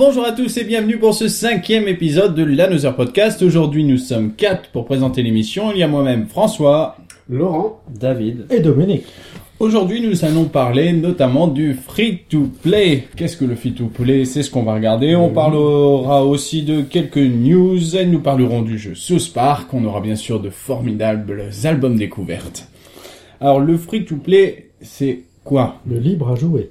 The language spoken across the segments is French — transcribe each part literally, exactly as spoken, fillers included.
Bonjour à tous et bienvenue pour ce cinquième épisode de l'Another Podcast. Aujourd'hui, nous sommes quatre pour présenter l'émission. Il y a moi-même François, Laurent, David et Dominique. Aujourd'hui, nous allons parler notamment du free-to-play. Qu'est-ce que le free-to-play? C'est ce qu'on va regarder. On parlera aussi de quelques news et nous parlerons du jeu South Park. On aura bien sûr de formidables albums découvertes. Alors, le free-to-play, c'est quoi? Le libre à jouer.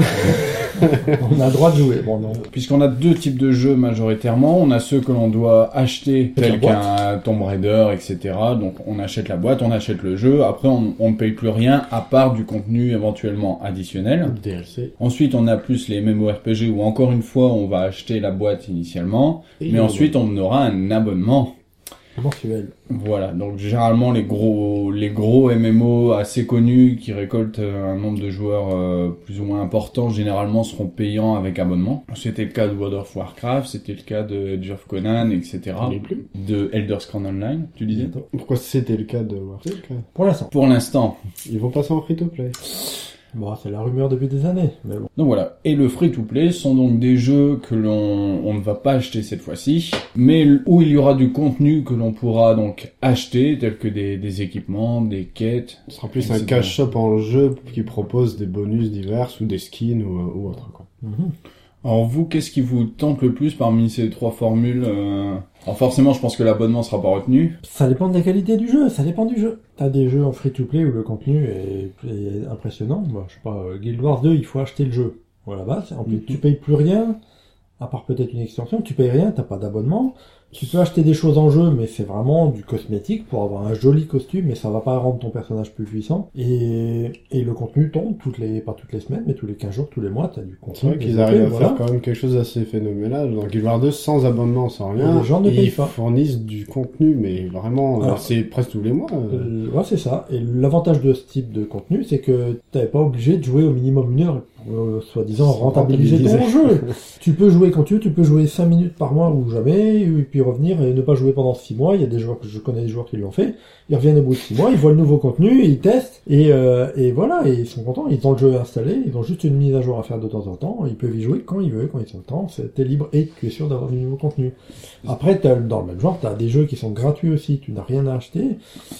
On a le droit de jouer. Bon, non. Puisqu'on a deux types de jeux majoritairement, on a ceux que l'on doit acheter, tels qu'un Tomb Raider, et cetera. Donc on achète la boîte, on achète le jeu, après on, on ne paye plus rien à part du contenu éventuellement additionnel. D L C. Ensuite on a plus les MMORPG où encore une fois on va acheter la boîte initialement, Et mais ensuite on aura un abonnement. Mensuel. Voilà, donc généralement les gros les gros M M O assez connus qui récoltent un nombre de joueurs euh, plus ou moins important généralement seront payants avec abonnement. C'était le cas de World of Warcraft, c'était le cas de Age of Conan, et cetera. Il est plus. De Elder Scrolls Online, tu disais? Pourquoi c'était le cas de Warcraft? Pour l'instant. Pour l'instant. Ils vont passer en free-to-play. Bon, c'est la rumeur depuis des années, mais bon. Donc voilà. Et le free-to-play sont donc des jeux que l'on on ne va pas acheter cette fois-ci, mais où il y aura du contenu que l'on pourra donc acheter, tels que des, des équipements, des quêtes. Ce sera plus un cash shop en jeu qui propose des bonus divers ou des skins ou, ou autre, quoi. Mm-hmm. Alors vous, qu'est-ce qui vous tente le plus parmi ces trois formules euh... Alors forcément, je pense que l'abonnement sera pas retenu. Ça dépend de la qualité du jeu, ça dépend du jeu. T'as des jeux en free-to-play où le contenu est, est impressionnant. Moi, je sais pas, Guild Wars deux, il faut acheter le jeu. Voilà, à la base. En plus, mm-hmm. tu payes plus rien, à part peut-être une extension. Tu payes rien, t'as pas d'abonnement. Tu peux acheter des choses en jeu, mais c'est vraiment du cosmétique pour avoir un joli costume, mais ça va pas rendre ton personnage plus puissant. Et, et le contenu tombe toutes les, pas toutes les semaines, mais tous les quinze jours, tous les mois, t'as du contenu. C'est vrai qu'ils arrivent à voilà. faire quand même quelque chose d'assez phénoménal. Dans Guild Wars deux, sans abonnement, sans rien. Les gens ne payent ils pas. fournissent du contenu, mais vraiment, Alors, c'est presque tous les mois. Euh, ouais, c'est ça. Et l'avantage de ce type de contenu, c'est que t'es pas obligé de jouer au minimum une heure pour, euh, soi-disant, rentabiliser ton jeu. Tu peux jouer quand tu veux, tu peux jouer cinq minutes par mois ou jamais, et puis revenir et ne pas jouer pendant six mois. Il y a des joueurs que je connais, des joueurs qui l'ont fait. Ils reviennent au bout de six mois, ils voient le nouveau contenu, ils testent, et, euh, et voilà, et ils sont contents. Ils ont le jeu installé, ils ont juste une mise à jour à faire de temps en temps. Ils peuvent y jouer quand ils veulent, quand ils ont le temps. T'es libre et tu es sûr d'avoir du nouveau contenu. Après, t'as, dans le même genre, t'as des jeux qui sont gratuits aussi. Tu n'as rien à acheter.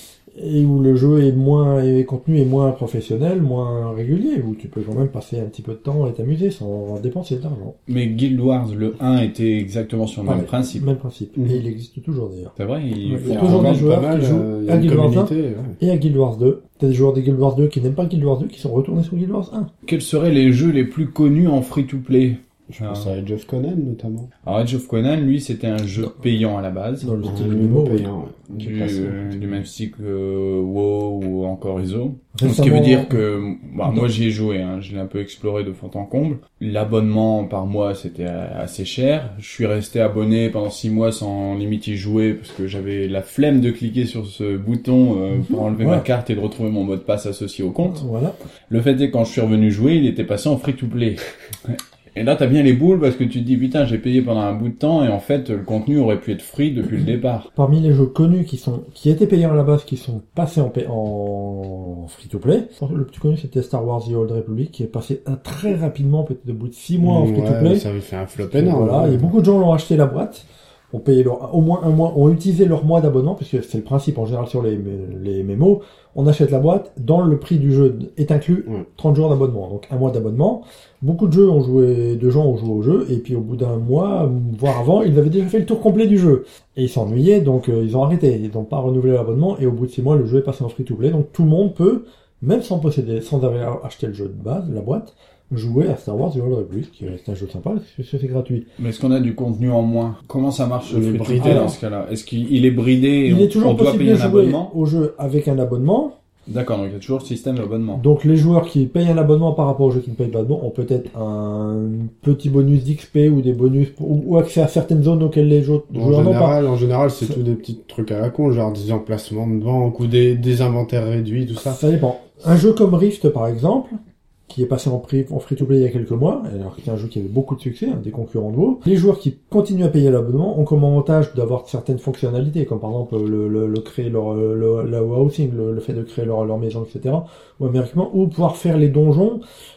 Et où le jeu est moins, et le contenu est moins professionnel, moins régulier, où tu peux quand même passer un petit peu de temps et t'amuser sans dépenser de l'argent. Mais Guild Wars, le un était exactement sur le Pareil, même principe. Même principe. Mmh. Et il existe toujours d'ailleurs. C'est vrai, il, ouais, faut il y a toujours des joueurs mal, qui jouent euh, à Guild Wars un ouais. et à Guild Wars deux. T'as des joueurs de Guild Wars deux qui n'aiment pas Guild Wars deux, qui sont retournés sur Guild Wars un. Quels seraient les jeux les plus connus en free-to-play? Je pense à Age of Conan, notamment. Alors, Age of Conan, lui, c'était un jeu payant à la base. Dans le style M M O payant, ouais. Du, euh, du même style que euh, WoW ou encore I S O. Récemment, ce qui veut dire que, bah, moi j'y ai joué, hein, je l'ai un peu exploré de fond en comble. L'abonnement par mois, c'était assez cher. Je suis resté abonné pendant six mois sans limite y jouer parce que j'avais la flemme de cliquer sur ce bouton euh, pour enlever ouais. ma carte et de retrouver mon mot de passe associé au compte. Voilà. Le fait est que quand je suis revenu jouer, il était passé en free-to-play. Et là, t'as bien les boules parce que tu te dis, putain, j'ai payé pendant un bout de temps et en fait, le contenu aurait pu être free depuis le départ. Parmi les jeux connus qui sont, qui étaient payants à la base, qui sont passés en, pay- en free-to-play, le plus connu c'était Star Wars The Old Republic, qui est passé un très rapidement, peut-être au bout de six mois en free-to-play. Ouais, ça avait fait un flop énorme. Voilà, et beaucoup de gens l'ont acheté la boîte, ont payé leur, au moins un mois, ont utilisé leur mois d'abonnement, puisque c'est le principe en général sur les, les mémos. On achète la boîte, dans le prix du jeu est inclus ouais. trente jours d'abonnement, donc un mois d'abonnement. Beaucoup de jeux ont joué, de gens ont joué au jeu, et puis au bout d'un mois, voire avant, ils avaient déjà fait le tour complet du jeu. Et ils s'ennuyaient, donc euh, ils ont arrêté, ils n'ont pas renouvelé l'abonnement, et au bout de six mois, le jeu est passé en free-to-play, donc tout le monde peut, même sans posséder, sans avoir acheté le jeu de base, la boîte, jouer à Star Wars The Old Republic, qui reste un jeu sympa, parce que c'est gratuit. Mais est-ce qu'on a du contenu en moins? Comment ça marche le Il est free-to-play bridé, dans ce cas-là? Est-ce qu'il est bridé et Il on, est toujours on doit possible payer de un jouer abonnement? au jeu avec un abonnement. D'accord, donc il y a toujours le système d'abonnement. Donc les joueurs qui payent un abonnement par rapport aux jeux qui ne payent pas d'abonnement ont peut-être un petit bonus d'X P ou des bonus pour, ou, ou accès à certaines zones auxquelles les autres En joueurs n'ont pas. général, en général, c'est tous des petits trucs à la con, genre des emplacements de banque ou des, des inventaires réduits, tout ça. Ça dépend. Un jeu comme Rift par exemple, qui est passé en, prix, en free-to-play il y a quelques mois, alors que c'est un jeu qui avait beaucoup de succès, hein, des concurrents de WoW. Les joueurs qui continuent à payer l'abonnement ont comme avantage d'avoir certaines fonctionnalités, comme par exemple le, le, le créer leur le, le housing, le, le fait de créer leur, leur maison, et cetera. Ou américain, ou pouvoir faire les donjons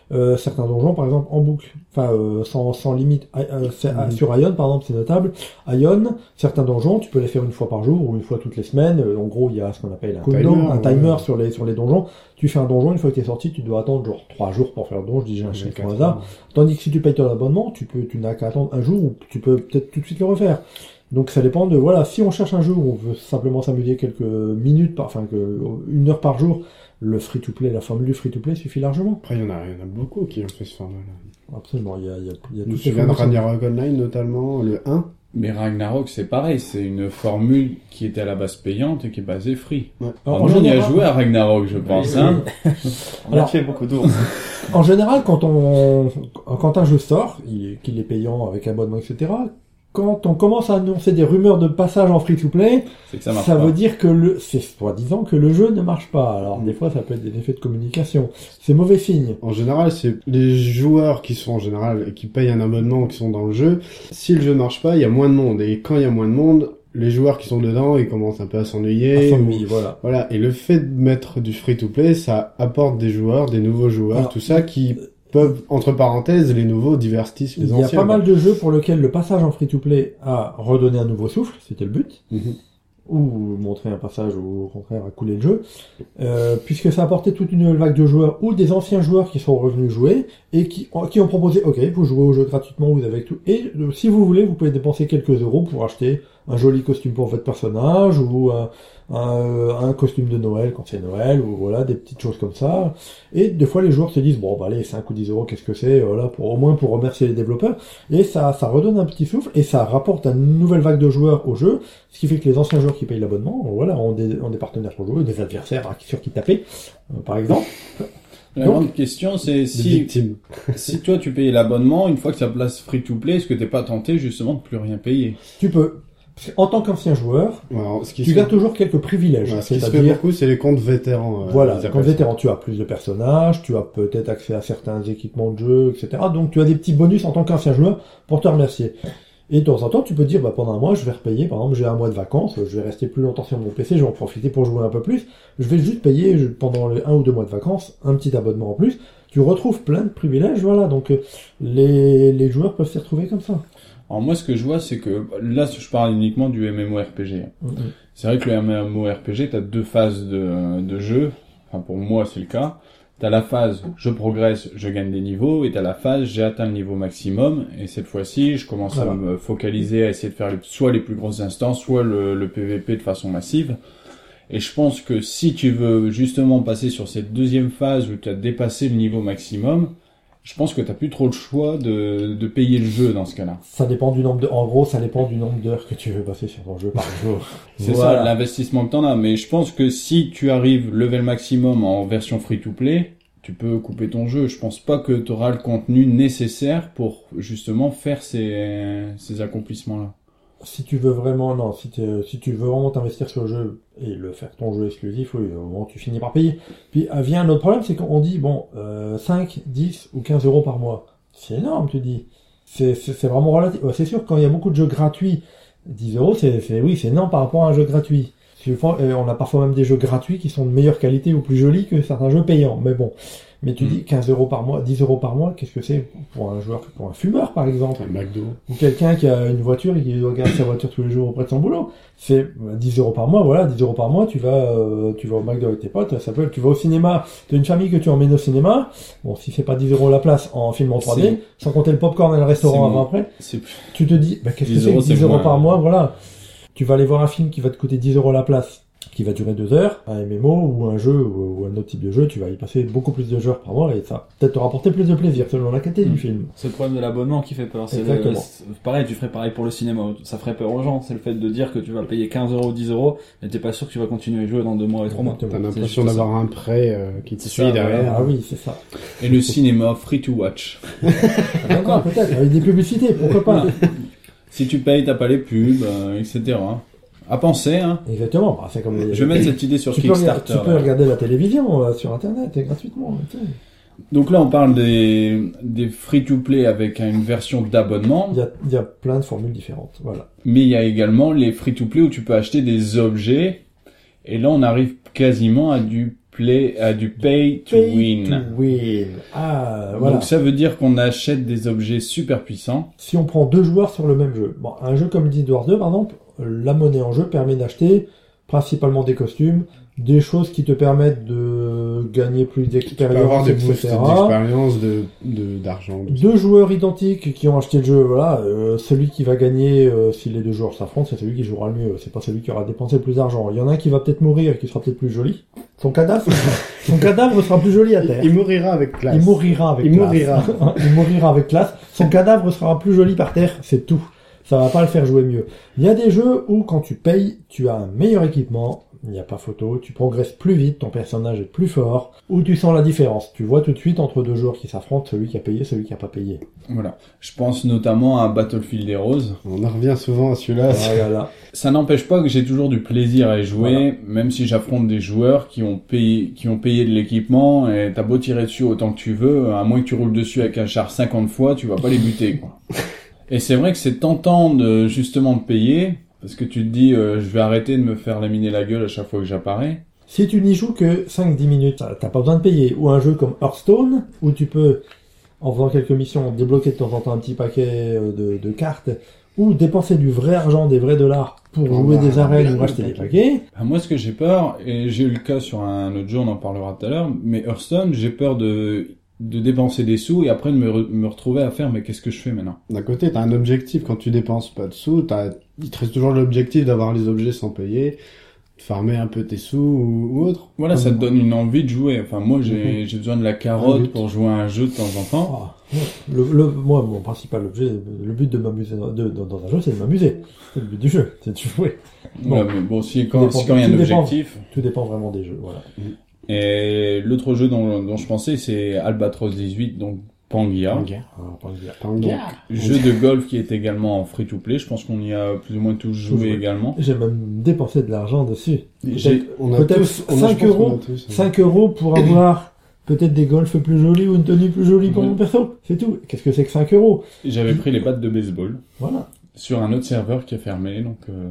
euh, certains donjons, par exemple, en boucle, enfin euh, sans, sans limite. Euh, c'est, mmh. Sur Ion, par exemple, c'est notable. Ion, certains donjons, tu peux les faire une fois par jour ou une fois toutes les semaines. Euh, en gros, il y a ce qu'on appelle un timer, timer, un timer ouais. sur les sur les donjons. Tu fais un donjon, une fois que tu es sorti, tu dois attendre genre trois jours pour faire le donjon. Je dis j'ai un chiffre au hasard. Tandis que si tu payes ton abonnement, tu peux, tu n'as qu'à attendre un jour ou tu peux peut-être tout de suite le refaire. Donc ça dépend de voilà, si on cherche un jeu où on veut simplement s'amuser quelques minutes, par, enfin que une heure par jour. Le free-to-play, la formule du free-to-play suffit largement. Après, il y en a, il y en a beaucoup qui ont fait ce format-là. Absolument, il y a, il y a, il y a tout ce de Ragnarok Online, notamment, le un. Mais Ragnarok, c'est pareil, c'est une formule qui était à la base payante et qui est basée free. Ouais. Alors, on y a joué à Ragnarok, je pense, oui, hein. Oui. On Alors, a fait beaucoup d'ours. En général, quand on, quand un jeu sort, qu'il est payant avec abonnement, et cetera, quand on commence à annoncer des rumeurs de passage en free-to-play, c'est que ça, marche ça pas. veut dire que le, c'est soi-disant que le jeu ne marche pas. Alors, mmh. des fois, ça peut être des effets de communication. C'est mauvais signe. En général, c'est les joueurs qui sont, en général, qui payent un abonnement, qui sont dans le jeu. Si le jeu marche pas, il y a moins de monde. Et quand il y a moins de monde, les joueurs qui sont dedans, ils commencent un peu à s'ennuyer. À s'ennuyer, ou... voilà. Voilà. Et le fait de mettre du free-to-play, ça apporte des joueurs, des nouveaux joueurs, Alors, tout ça, qui peuvent, entre parenthèses, les nouveaux divertissent les anciens. Il y a pas mal de jeux pour lesquels le passage en free-to-play a redonné un nouveau souffle, c'était le but, mm-hmm. ou montrer un passage ou au contraire à couler le jeu, euh, puisque ça a apporté toute une nouvelle vague de joueurs ou des anciens joueurs qui sont revenus jouer et qui, qui ont proposé, ok, vous jouez au jeu gratuitement, vous avez tout, et euh, si vous voulez, vous pouvez dépenser quelques euros pour acheter un joli costume pour votre personnage ou un, un, un costume de Noël quand c'est Noël ou voilà des petites choses comme ça. Et des fois les joueurs se disent bon bah allez cinq ou dix euros qu'est-ce que c'est voilà pour au moins pour remercier les développeurs et ça ça redonne un petit souffle et ça rapporte une nouvelle vague de joueurs au jeu, ce qui fait que les anciens joueurs qui payent l'abonnement voilà ont des ont des partenaires pour jouer, des adversaires hein, sur qui taper euh, par exemple. La Donc, grande question, c'est si, si toi tu payes l'abonnement, une fois que ça place free-to-play, est-ce que t'es pas tenté justement de plus rien payer? Tu peux. En tant qu'ancien joueur, alors, ce qui tu gardes toujours quelques privilèges. Ouais, ce qui se fait beaucoup, c'est les comptes vétérans. Euh, voilà, les comptes vétérans, tu as plus de personnages, tu as peut-être accès à certains équipements de jeu, et cetera. Donc tu as des petits bonus en tant qu'ancien joueur pour te remercier. Et de temps en temps, tu peux dire, bah, pendant un mois, je vais repayer. Par exemple, j'ai un mois de vacances, je vais rester plus longtemps sur mon P C, je vais en profiter pour jouer un peu plus. Je vais juste payer pendant les un ou deux mois de vacances un petit abonnement en plus. Tu retrouves plein de privilèges, voilà. Donc les les joueurs peuvent s'y retrouver comme ça. Alors moi, ce que je vois, c'est que là, je parle uniquement du MMORPG. Mmh. C'est vrai que le MMORPG, t'as deux phases de, de jeu. Enfin, pour moi, c'est le cas. T'as la phase je progresse, je gagne des niveaux, et t'as la phase j'ai atteint le niveau maximum. Et cette fois-ci, je commence voilà. à me focaliser à essayer de faire les, soit les plus grosses instances, soit le, le P V P de façon massive. Et je pense que si tu veux justement passer sur cette deuxième phase où tu as dépassé le niveau maximum, je pense que t'as plus trop le choix de, de payer le jeu dans ce cas-là. Ça dépend du nombre de, en gros, ça dépend du nombre d'heures que tu veux passer sur ton jeu par jour. C'est voilà. ça, l'investissement que t'en as. Mais je pense que si tu arrives level maximum en version free-to-play, tu peux couper ton jeu. Je pense pas que t'auras le contenu nécessaire pour justement faire ces, ces accomplissements-là. Si tu veux vraiment, non, si, si tu veux vraiment t'investir sur le jeu et le faire ton jeu exclusif, oui, au moment où tu finis par payer. Puis euh, vient un autre problème, c'est qu'on dit, bon, euh, cinq, dix ou quinze euros par mois. C'est énorme, tu dis. C'est, c'est, c'est vraiment relatif. Ouais, c'est sûr, quand il y a beaucoup de jeux gratuits, dix euros, c'est, c'est, oui, c'est énorme par rapport à un jeu gratuit. On a parfois même des jeux gratuits qui sont de meilleure qualité ou plus jolis que certains jeux payants. Mais bon. Mais tu mmh. dis quinze euros par mois, dix euros par mois, qu'est-ce que c'est pour un joueur, pour un fumeur par exemple, un McDo, ou quelqu'un qui a une voiture et qui doit garder sa voiture tous les jours auprès de son boulot. C'est dix euros par mois, voilà, dix euros par mois, tu vas, euh, tu vas au McDo avec tes potes, ça peut, tu vas au cinéma, tu as une famille que tu emmènes au cinéma. Bon, si c'est pas dix euros la place en film en trois D, c'est... sans compter le popcorn et le restaurant avant après, c'est... tu te dis, bah qu'est-ce que c'est que dix euros par mois, voilà. Tu vas aller voir un film qui va te coûter dix euros la place, qui va durer deux heures, un M M O ou un jeu ou, ou un autre type de jeu, tu vas y passer beaucoup plus de joueurs par mois et ça va peut-être te rapporter plus de plaisir selon la qualité mmh. du film. C'est le problème de l'abonnement qui fait peur. C'est Exactement. Le, c'est pareil, tu ferais pareil pour le cinéma. Ça ferait peur aux gens. C'est le fait de dire que tu vas payer quinze euros, dix euros, mais t'es pas sûr que tu vas continuer à jouer dans deux mois et trois mois. T'as l'impression d'avoir ça. un prêt euh, qui te suit derrière. Ah oui, c'est ça. Et le cinéma free to watch. D'accord, peut-être, avec des publicités, pourquoi pas. Si tu payes, t'as pas les pubs, euh, et cetera. À penser, hein. Exactement. Bah, c'est comme les... Je vais mettre cette idée sur tu Kickstarter. Peux, tu peux regarder la télévision euh, sur Internet et gratuitement. Tu sais. Donc là, on parle des, des free-to-play avec une version d'abonnement. Il y a, il y a plein de formules différentes, voilà. Mais il y a également les free-to-play où tu peux acheter des objets. Et là, on arrive quasiment à du play, euh, du pay to Pay win. to win. Ah, voilà. Donc ça veut dire qu'on achète des objets super puissants. Si on prend deux joueurs sur le même jeu, bon, un jeu comme Guild Wars deux par exemple, la monnaie en jeu permet d'acheter principalement des costumes, des choses qui te permettent de gagner plus Tu peux avoir d'expérience, des et boosts cetera. d'expérience, de, de, d'argent. de- Deux joueurs identiques qui ont acheté le jeu, voilà, euh, celui qui va gagner euh, si les deux joueurs s'affrontent, c'est celui qui jouera le mieux, c'est pas celui qui aura dépensé le plus d'argent. Il y en a un qui va peut-être mourir et qui sera peut-être plus joli. Son cadavre, son cadavre sera plus joli à terre. Il mourira avec classe. Il mourira avec Il classe. mourira. Il mourira avec classe. Son cadavre sera plus joli par terre, c'est tout. Ça va pas le faire jouer mieux. Il y a des jeux où quand tu payes, tu as un meilleur équipement, il n'y a pas photo, tu progresses plus vite, ton personnage est plus fort, où tu sens la différence. Tu vois tout de suite entre deux joueurs qui s'affrontent, celui qui a payé, celui qui a pas payé. Voilà. Je pense notamment à Battlefield Heroes. On en revient souvent à celui-là. Voilà. Ça n'empêche pas que j'ai toujours du plaisir à y jouer, Voilà. même si j'affronte des joueurs qui ont payé, qui ont payé de l'équipement, et t'as beau tirer dessus autant que tu veux, à moins que tu roules dessus avec un char cinquante fois, tu vas pas les buter, quoi. Et c'est vrai que c'est tentant de, justement, de payer, parce que tu te dis, euh, je vais arrêter de me faire laminer la gueule à chaque fois que j'apparais. Si tu n'y joues que cinq dix minutes, t'as pas besoin de payer. Ou un jeu comme Hearthstone, où tu peux, en faisant quelques missions, débloquer de temps en temps un petit paquet de, de cartes, ou dépenser du vrai argent, des vrais dollars, pour Oh jouer bah, des arènes bien ou acheter le des paquet. paquets. Ben, moi, ce que j'ai peur, et j'ai eu le cas sur un autre jeu, on en parlera tout à l'heure, mais Hearthstone, j'ai peur de, de dépenser des sous et après de me, re- me retrouver à faire, mais qu'est-ce que je fais maintenant? D'un côté, t'as un objectif. Quand tu dépenses pas de sous, t'as, il te reste toujours l'objectif d'avoir les objets sans payer, de farmer un peu tes sous ou, ou autre. Voilà, ça te donne une envie de jouer. Enfin, moi, j'ai, j'ai besoin de la Un carotte but. pour jouer à un jeu de temps en temps. Ah, le, le, moi, mon principal objet, le but de m'amuser dans, de, dans, dans un jeu, c'est de m'amuser. C'est le but du jeu, c'est de jouer. Voilà, Bon. mais bon, si Tout quand, dépend- si quand il y a un tout dépend. objectif. Tout dépend vraiment des jeux, voilà. Et l'autre jeu dont, dont je pensais, c'est Albatros dix-huit, donc Pangaea. Pangaea. Ah, pas le dire. Pangaea. Jeu de golf qui est également en free-to-play. Je pense qu'on y a plus ou moins tous joué joué. également. J'ai même dépensé de l'argent dessus. J'ai- Peut-être On a peut-être tous, on a, cinq je pense qu'on euros. a tous, hein. cinq euros pour avoir peut-être des golfs plus jolis ou une tenue plus jolie pour Oui. mon perso. C'est tout. Qu'est-ce que c'est que cinq euros? J'avais pris les battes de baseball Voilà. sur un autre serveur qui a fermé, donc euh,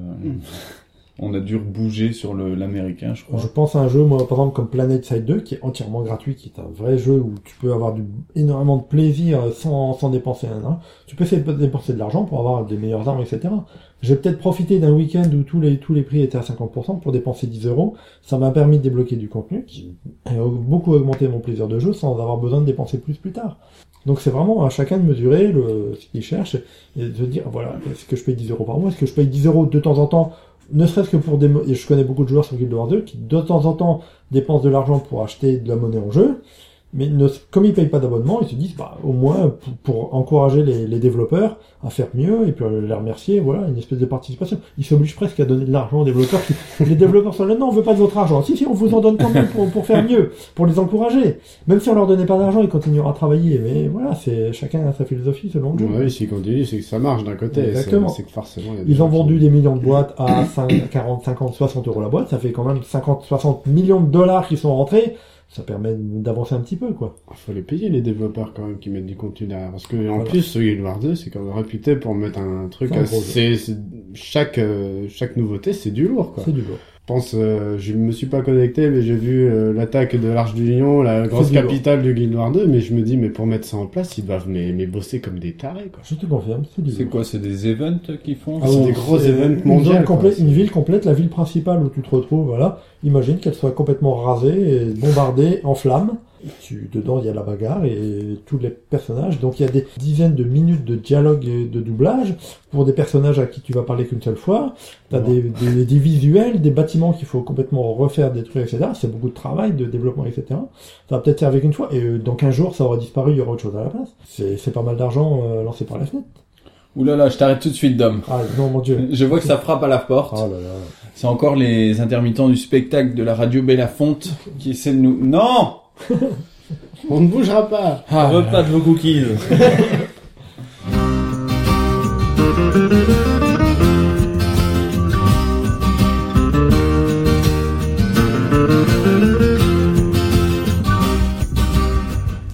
on a dû bouger sur le, l'américain, je crois. Je pense à un jeu, moi, par exemple, comme Planet Side deux, qui est entièrement gratuit, qui est un vrai jeu où tu peux avoir du, énormément de plaisir sans, sans dépenser un an. Tu peux essayer de dépenser de l'argent pour avoir des meilleures armes, et cetera. J'ai peut-être profité d'un week-end où tous les, tous les prix étaient à cinquante pour cent pour dépenser dix euros. Ça m'a permis de débloquer du contenu qui a beaucoup augmenté mon plaisir de jeu sans avoir besoin de dépenser plus plus tard. Donc c'est vraiment à chacun de mesurer le, ce qu'il cherche et de se dire, voilà, est-ce que je paye dix euros par mois? Est-ce que je paye dix euros de temps en temps? Ne serait-ce que pour des... mo- Et je connais beaucoup de joueurs sur Guild Wars deux qui, de temps en temps, dépensent de l'argent pour acheter de la monnaie en jeu, mais ne... comme ils payent pas d'abonnement, ils se disent, bah, au moins, pour, pour encourager les, les développeurs à faire mieux, et puis les remercier, voilà, une espèce de participation. Ils s'obligent presque à donner de l'argent aux développeurs. Qui... les développeurs sont là, non, on veut pas de votre argent. Si, si, on vous en donne quand même pour, pour faire mieux, pour les encourager. Même si on leur donnait pas d'argent, ils continueront à travailler. Mais voilà, c'est chacun a sa philosophie selon le jeu. Ouais, s'ils continuent, c'est que ça marche d'un côté. Exactement. C'est, c'est que forcément, il y a des Ils ont gens qui- vendu des millions de boîtes à cinq, quarante, cinquante, soixante euros la boîte. Ça fait quand même cinquante, soixante millions de dollars qui sont rentrés. Ça permet d'avancer un petit peu, quoi. Il faut les payer, les développeurs, quand même, qui mettent du contenu derrière. Parce que, en Voilà. plus, ce Guild Wars deux, c'est quand même réputé pour mettre un truc C'est un gros assez, c'est- chaque, euh, chaque nouveauté, c'est du lourd, quoi. C'est du lourd. Je pense, euh, je me suis pas connecté, mais j'ai vu euh, l'attaque de l'Arche du Lion, la grosse du lourd. capitale du Guild Wars deux, mais je me dis, mais pour mettre ça en place, ils doivent mais, mais bosser comme des tarés, quoi. Je te confirme, c'est du C'est lourd. quoi, c'est des events qu'ils font? Ah, c'est des gros c'est events une mondiaux, zone quoi. complète, C'est- une ville complète, la ville principale où tu te retrouves, voilà. Imagine qu'elle soit complètement rasée et bombardée en flammes. Et tu, dedans, il y a la bagarre et tous les personnages. Donc, il y a des dizaines de minutes de dialogue et de doublage pour des personnages à qui tu vas parler qu'une seule fois. T'as des, des, des visuels, des bâtiments qu'il faut complètement refaire, détruire, et cetera. C'est beaucoup de travail, de développement, et cetera. Ça va peut-être servir qu'une fois. Et euh, dans quinze jours, ça aura disparu, il y aura autre chose à la place. C'est, c'est pas mal d'argent euh, lancé par la fenêtre. Ouh là là, je t'arrête tout de suite, Dom. Ah non, mon Dieu. Je vois que ça frappe à la porte. Oh là là. C'est encore les intermittents du spectacle de la radio Bélafonte qui essaient de nous... Non! On ne bougera pas! Ah, On veut pas de vos cookies. Vous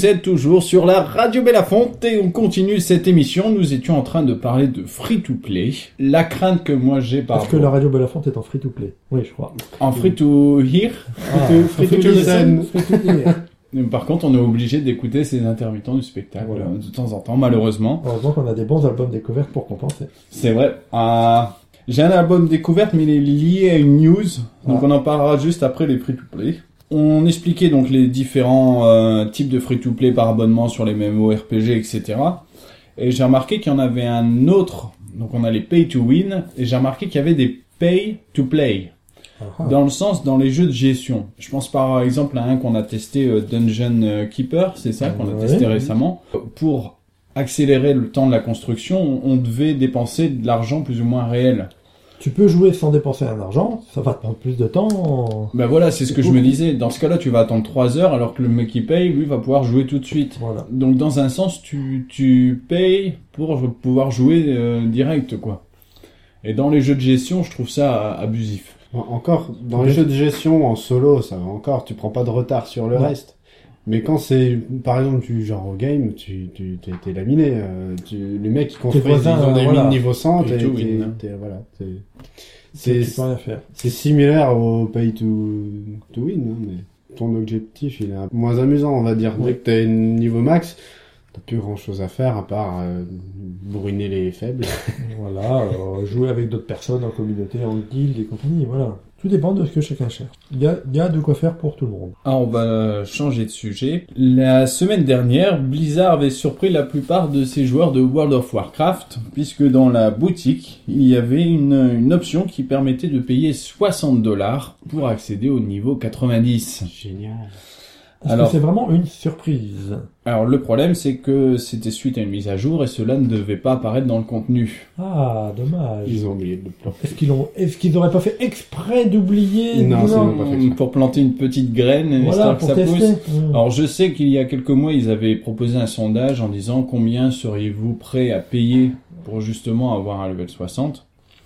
Vous êtes toujours sur la Radio Belafonte et on continue cette émission. Nous étions en train de parler de free-to-play. La crainte que moi j'ai par Est-ce que la Radio Belafonte est en free-to-play? Oui, je crois. En free-to-hear Ah, Free-to-listen. free-to-hear. Par contre, on est obligé d'écouter ces intermittents du spectacle Voilà. euh, de temps en temps, malheureusement. Heureusement qu'on a des bons albums découvertes pour compenser. C'est vrai. Euh, j'ai un album découverte, mais il est lié à une news. Donc Ah. on en parlera juste après les free-to-play. On expliquait donc les différents euh, types de free-to-play par abonnement sur les MMORPG, et cetera. Et j'ai remarqué qu'il y en avait un autre. Donc on a les pay-to-win. Et j'ai remarqué qu'il y avait des pay-to-play. Ah. Dans le sens, dans les jeux de gestion. Je pense par exemple à un qu'on a testé, euh, Dungeon Keeper, c'est ça, qu'on a Ouais. testé récemment. Pour accélérer le temps de la construction, on on devait dépenser de l'argent plus ou moins réel. Tu peux jouer sans dépenser un argent, ça va te prendre plus de temps. Ben voilà, c'est ce C'est que je cool. me disais. Dans ce cas-là, tu vas attendre trois heures, alors que le mec qui paye, lui, va pouvoir jouer tout de suite. Voilà. Donc dans un sens, tu, tu payes pour pouvoir jouer euh, direct, quoi. Et dans les jeux de gestion, je trouve ça euh, abusif. Bon, encore, dans les jeux de gestion en solo, ça va encore, tu prends pas de retard sur le Ouais. reste. Mais quand c'est, par exemple, du genre au game, tu, tu, t'es, t'es laminé, euh, tu, les mecs qui construisent, voisins, ils ont des voilà. mines niveau cent, Pay t'es, to t'es, win, hein. t'es- voilà, c'est, C'est, c'est, tu peux rien faire. c'est similaire au pay to, to win, hein, mais ton objectif, il est un peu moins amusant, on va dire. Dès que t'as un niveau max, t'as plus grand chose à faire à part, euh, bourriner les faibles. Voilà, euh, jouer avec d'autres personnes en communauté, en guilde et compagnie, voilà. Tout dépend de ce que chacun cherche. Il y a, il y a de quoi faire pour tout le monde. Ah, on va changer de sujet. La semaine dernière, Blizzard avait surpris la plupart de ses joueurs de World of Warcraft, puisque dans la boutique, il y avait une, une option qui permettait de payer soixante dollars pour accéder au niveau quatre-vingt-dix. Génial. Est-ce Alors- que c'est vraiment une surprise? Alors le problème, c'est que c'était suite à une mise à jour et cela ne devait pas apparaître dans le contenu. Ah, dommage. Ils ont oublié de le planter. Est-ce qu'ils ont, est-ce qu'ils auraient pas fait exprès d'oublier? Non, du c'est genre même pas fait exprès. Pour planter une petite graine, Voilà, histoire que pour ça tester. pousse. Mmh. Alors je sais qu'il y a quelques mois, ils avaient proposé un sondage en disant combien seriez-vous prêt à payer pour justement avoir un level soixante.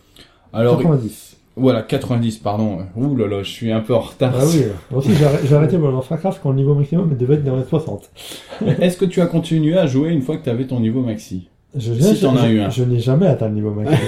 Alors quatre-vingt-dix. voilà, quatre-vingt-dix, pardon. Ouh là là, je suis un peu en retard. Ah oui, moi aussi j'ai arrêt- j'ai arrêté World of Warcraft quand le niveau maximum devait être dans les soixante. Est-ce que tu as continué à jouer une fois que tu avais ton niveau maxi? Je, Si je- t'en as je- eu un. Je n'ai jamais atteint le niveau maximum.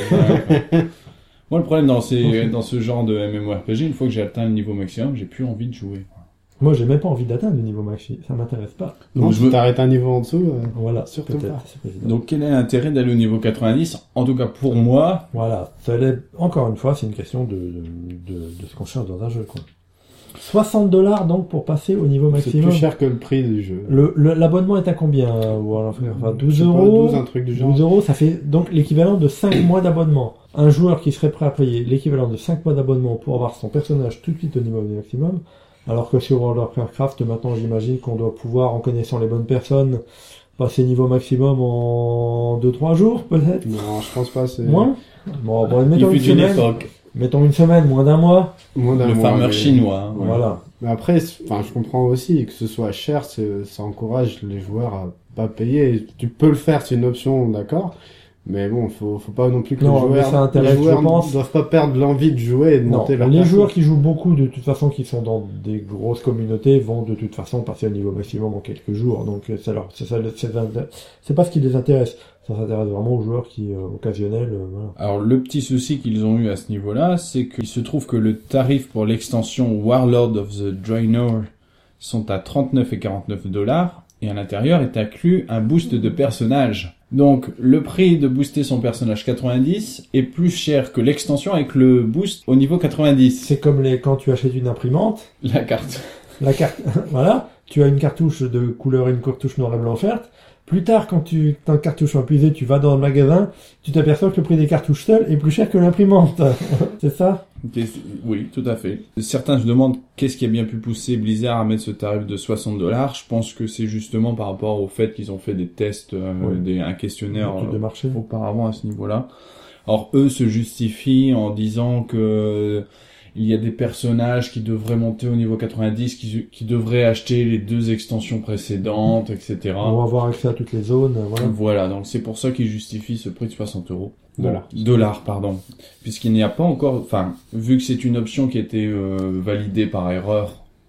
Moi, le problème dans ces, dans ce genre de MMORPG, une fois que j'ai atteint le niveau maximum, j'ai plus envie de jouer. Moi, j'ai même pas envie d'atteindre le niveau maxi. Ça m'intéresse pas. Non, Donc, si je me- t'arrêtes un niveau en dessous, euh, Voilà, Surtout peut-être, pas. c'est président. Donc, quel est l'intérêt d'aller au niveau quatre-vingt-dix? En tout cas, pour moi, Voilà, ça l'est- encore une fois, c'est une question de, de, de, de ce qu'on cherche dans un jeu, quoi. soixante dollars donc pour passer au niveau c'est maximum. plus cher que le prix du jeu. Le, le- l'abonnement est à combien? Voilà, enfin, douze Je sais pas, euros. douze, un truc du genre. douze euros, ça fait donc l'équivalent de cinq mois d'abonnement. Un joueur qui serait prêt à payer l'équivalent de cinq mois d'abonnement pour avoir son personnage tout de suite au niveau maximum, alors que sur World of Warcraft, maintenant j'imagine qu'on doit pouvoir, en connaissant les bonnes personnes, passer niveau maximum en deux trois jours, peut-être? Non, je pense pas, c'est... Moins? Bon, bon, il mettons une fut une semaine. époque. Mettons une semaine, moins d'un mois. Moins d'un Le mois, farmer mais- chinois. hein. Ouais. Voilà. Mais après, c'est- enfin, je comprends aussi que ce soit cher, c'est- ça encourage les joueurs à pas payer. Tu peux le faire, c'est une option, d'accord. Mais bon, faut, faut pas non plus que Non, les mais joueurs, ça intéresse, les joueurs je pense. ne doivent pas perdre l'envie de jouer et de Non, monter leur les perso. joueurs qui jouent beaucoup, de toute façon, qui sont dans des grosses communautés, vont de toute façon passer au niveau maximum en quelques jours. Donc, euh, ça leur, c'est, ça, c'est, c'est pas ce qui les intéresse. Ça s'intéresse vraiment aux joueurs qui, euh, occasionnels, euh, voilà. Alors, le petit souci qu'ils ont eu à ce niveau-là, c'est qu'il se trouve que le tarif pour l'extension Warlord of the Draenor sont à trente-neuf et quarante-neuf dollars, et à l'intérieur est inclus un boost de personnage. Donc, le prix de booster son personnage quatre-vingt-dix est plus cher que l'extension avec le boost au niveau quatre-vingt-dix. C'est comme les, quand tu achètes une imprimante, La carte. la carte, voilà, tu as une cartouche de couleur et une cartouche noir et blanc offerte. Plus tard, quand tu, ta cartouche est épuisée, tu vas dans le magasin, tu t'aperçois que le prix des cartouches seules est plus cher que l'imprimante. C'est ça? Oui, tout à fait. Certains se demandent qu'est-ce qui a bien pu pousser Blizzard à mettre ce tarif de soixante dollars. Je pense que c'est justement par rapport au fait qu'ils ont fait des tests, euh, Oui. des, un questionnaire Étude de euh, marché. auparavant à ce niveau-là. Or, eux se justifient en disant que il y a des personnages qui devraient monter au niveau quatre-vingt-dix, qui, qui devraient acheter les deux extensions précédentes, et cetera. On va avoir accès à toutes les zones, euh, voilà. Voilà, donc c'est pour ça qu'ils justifient ce prix de soixante euros. Dollars. Dollars, pardon. Puisqu'il n'y a pas encore, enfin, vu que c'est une option qui a été euh, validée par erreur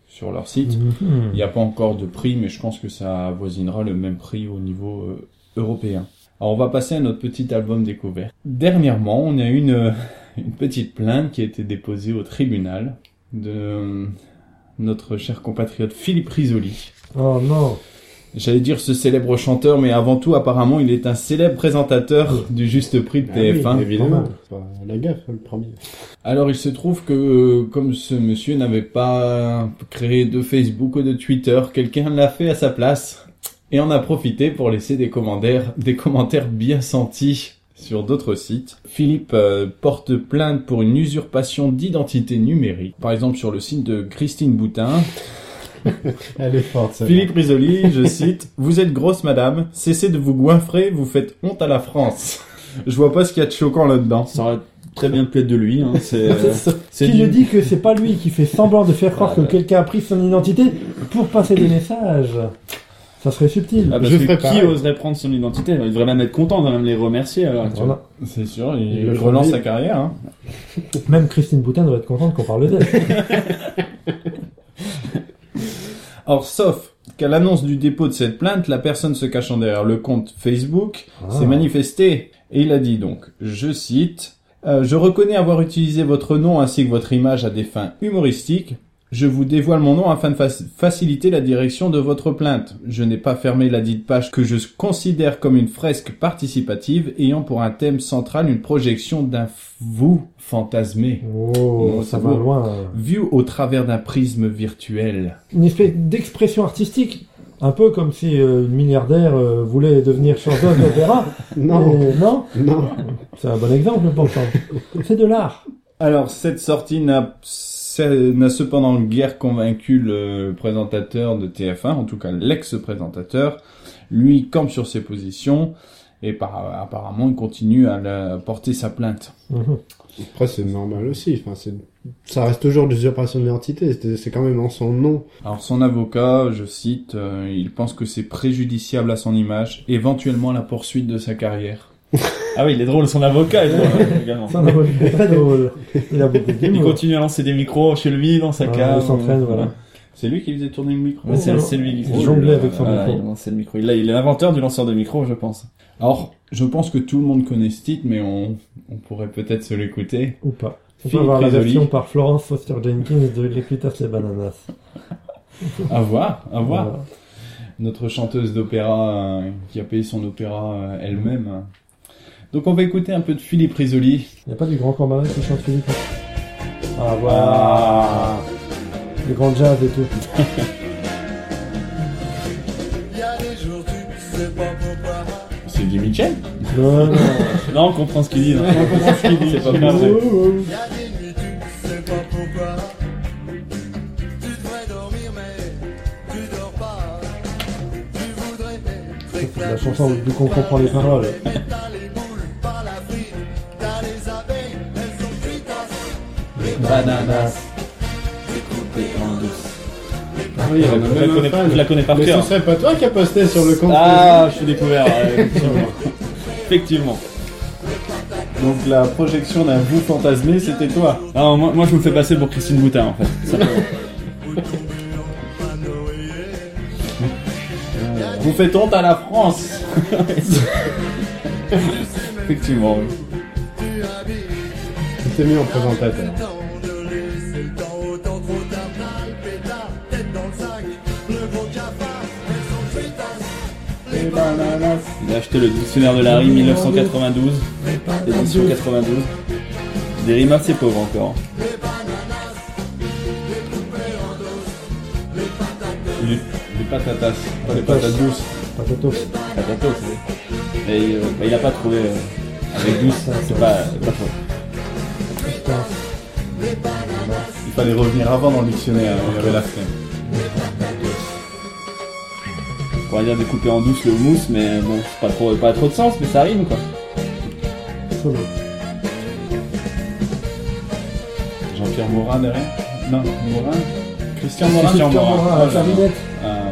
sur leur site. Mhm. Il n'y a pas encore de prix, mais je pense que ça avoisinera le même prix au niveau euh, européen. Alors on va passer à notre petit album découvert. Dernièrement, on a une, euh, une petite plainte qui a été déposée au tribunal de euh, notre cher compatriote Philippe Risoli. Oh non. J'allais dire ce célèbre chanteur, mais avant tout, apparemment, il est un célèbre présentateur du Juste Prix de Ah T F un. oui, évidemment. C'est pas la gaffe, le premier. Alors, il se trouve que, euh, comme ce monsieur n'avait pas créé de Facebook ou de Twitter, quelqu'un l'a fait à sa place et en a profité pour laisser des commentaires, des commentaires bien sentis sur d'autres sites. Philippe euh, porte plainte pour une usurpation d'identité numérique. Par exemple, sur le site de Christine Boutin. Elle est forte, ça. Philippe Risoli, je cite, « Vous êtes grosse madame, cessez de vous goinfrer, vous faites honte à la France. » Je vois pas ce qu'il y a de choquant là-dedans. Ça aurait très bien pu être de lui. Hein. C'est, euh, c'est Qui du- nous dit que c'est pas lui qui fait semblant de faire croire que quelqu'un a pris son identité pour passer des messages. Ça serait subtil. Ah, parce Je que ferais qui pareil. oserait prendre son identité? Il devrait même être content, il devrait même les remercier à l'heure actuelle. Voilà. C'est sûr, Il il, le relance fait sa carrière. Hein. Même Christine Boutin devrait être contente qu'on parle d'elle. Or, sauf qu'à l'annonce du dépôt de cette plainte, la personne se cachant derrière le compte Facebook Ah. s'est manifestée. Et il a dit donc, je cite, euh, « Je reconnais avoir utilisé votre nom ainsi que votre image à des fins humoristiques. Je vous dévoile mon nom afin de fac- faciliter la direction de votre plainte. Je n'ai pas fermé la dite page que je considère comme une fresque participative ayant pour un thème central une projection d'un vous fantasmé, Oh, Oh, ça c'est va beau. loin. vu au travers d'un prisme virtuel. » Une espèce d'expression artistique. Un peu comme si euh, une milliardaire euh, voulait devenir chanteuse d'opéra. Non, Euh, non. non. C'est un bon exemple pourtant. C'est de l'art. Alors, cette sortie n'a, n'a cependant guère convaincu le présentateur de T F un, en tout cas l'ex-présentateur. Lui campe sur ses positions et par, apparemment il continue à la, porter sa plainte. Mhm. Après, c'est normal aussi. Enfin, c'est... Ça reste toujours l'usurpation d'identité. C'est... c'est quand même en son nom. Alors son avocat, je cite, euh, il pense que c'est préjudiciable à son image, éventuellement la poursuite de sa carrière. Ah oui, il est drôle, son avocat est drôle également. Ça, c'est très drôle. Il a beaucoup Il d'humour. continue à lancer des micros chez lui, dans sa Ah, cave. il s'entraîne, voilà. C'est lui qui faisait tourner le micro. Ouais, c'est, c'est lui qui Il jonglait avec son Voilà, micro. il lançait le micro. Il, a- il est l'inventeur du lanceur de micro, je pense. Alors, je pense que tout le monde connaît ce titre, mais on, on pourrait peut-être se l'écouter. Ou pas. On peut Philippe avoir la Risoli. version par Florence Foster Jenkins de L'éclutas les bananas. À voir, à voir. Voilà. Notre chanteuse d'opéra euh, qui a payé son opéra euh, elle-même. Donc on va écouter un peu de Philippe Risoli. Il n'y a pas du grand Cormarin qui chante Philippe. Ah voilà. Ah. Le grand jazz et tout. C'est Guy Mitchell. Non, non. Non, on comprend ce qu'il dit. non. On comprend ce qu'il dit. C'est pas Oh, vrai. oh. C'est la chanson d'où qu'on comprend les paroles. Bananas. Ah oui, Je la connais- je la connais par Mais ce cœur. serait pas toi qui a posté sur le compte Ah, je suis découvert. ouais, effectivement. Effectivement. Donc la projection d'un vous fantasmé, c'était toi. Alors, moi, moi, je me fais passer pour Christine Boutin, en fait. Simplement. Vous faites honte à la France. Effectivement, oui. C'était mis en présentateur. Il a acheté le dictionnaire de la rime mille neuf cent quatre-vingt-douze. Édition quatre-vingt-douze. Des rimes assez pauvres encore. Les, les patatas, pas les patates douces. Patatos. Patatos, c'est- Et euh, bah, il a pas trouvé euh, avec douce, c'est pas, c'est pas faux. Il fallait revenir avant dans le dictionnaire, il y avait la flemme. On pourrait dire découper en douce le mousse, mais bon, c'est pas trop, pas trop de sens, mais ça rime quoi. Solo. Jean-Pierre Morin derrière. Non, Morin. Christian Morin. Christian Christian Morin. Morin, Oh là la là. clarinette. Euh,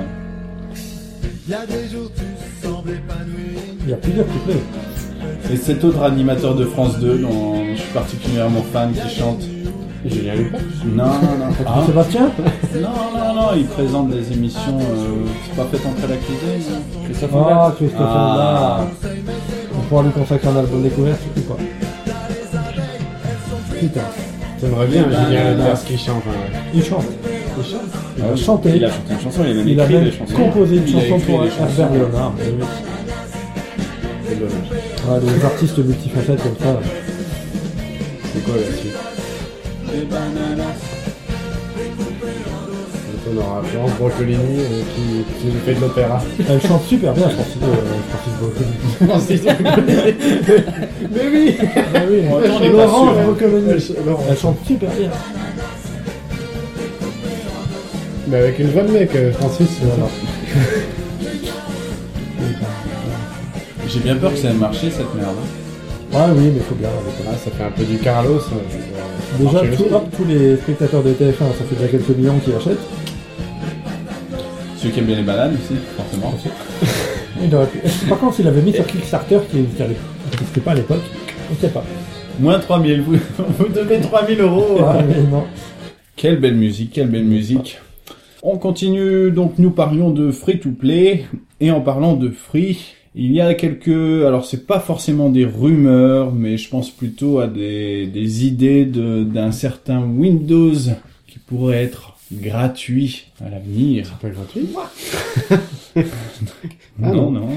Il y a plusieurs couplets. Et cet autre animateur de France deux dont je suis particulièrement fan qui chante Julien Lepers. Non, non. Ah. Sébastien Non, non, non, il présente des émissions. Euh, c'est pas fait entrer la cuisine. Non Christophe Ah, Christophe Ah. Ondelat. On pourra lui consacrer un album découverte ou pas. Putain, T'aimerais bien Eh ben, Julien euh, Lepers qui chante. Ouais. il chante. Il chante. Il Ah a oui. chanté. Il a chanté une chanson, il a même Il a écrit même des chansons. composé une Il a chanson écrit pour des chansons. Herbert Léonard. Eh oui. C'est dommage. Ouais, des artistes multifacettes comme ça. C'est quoi la suite? Des bananas. On aura Florence Brocolini euh, qui, qui nous fait de l'opéra. Elle chante super bien, Francis, euh, Francis Brocolini. Mais oui. Ah oui, Bon, attends, on est pas Laurent sûr, hein. Brocolini. Elle- Laurent. Elle chante super bien. Mais avec une voix de mec, euh, Francis. Voilà. J'ai bien peur que ça ait marché cette merde. Ah oui, mais faut bien avec Ah, ça fait un peu du Carlos. euh, Déjà, marcher tout, aussi. hop, tous les spectateurs de T F un, ça fait déjà quelques millions qui achètent. Ceux qui aiment bien les bananes aussi, forcément. Il aurait pu- Par contre, s'il avait mis sur Kickstarter, qui n'existait pas à l'époque, on ne sait pas. Moins trois mille, vous, vous devez trois mille euros. Ah, mais non. Quelle belle musique, quelle belle musique. On continue, donc nous parlions de free to play, et en parlant de free, il y a quelques, alors c'est pas forcément des rumeurs, mais je pense plutôt à des, des idées de, d'un certain Windows qui pourrait être gratuit à l'avenir. Pas gratuit. Non, Ah non. non.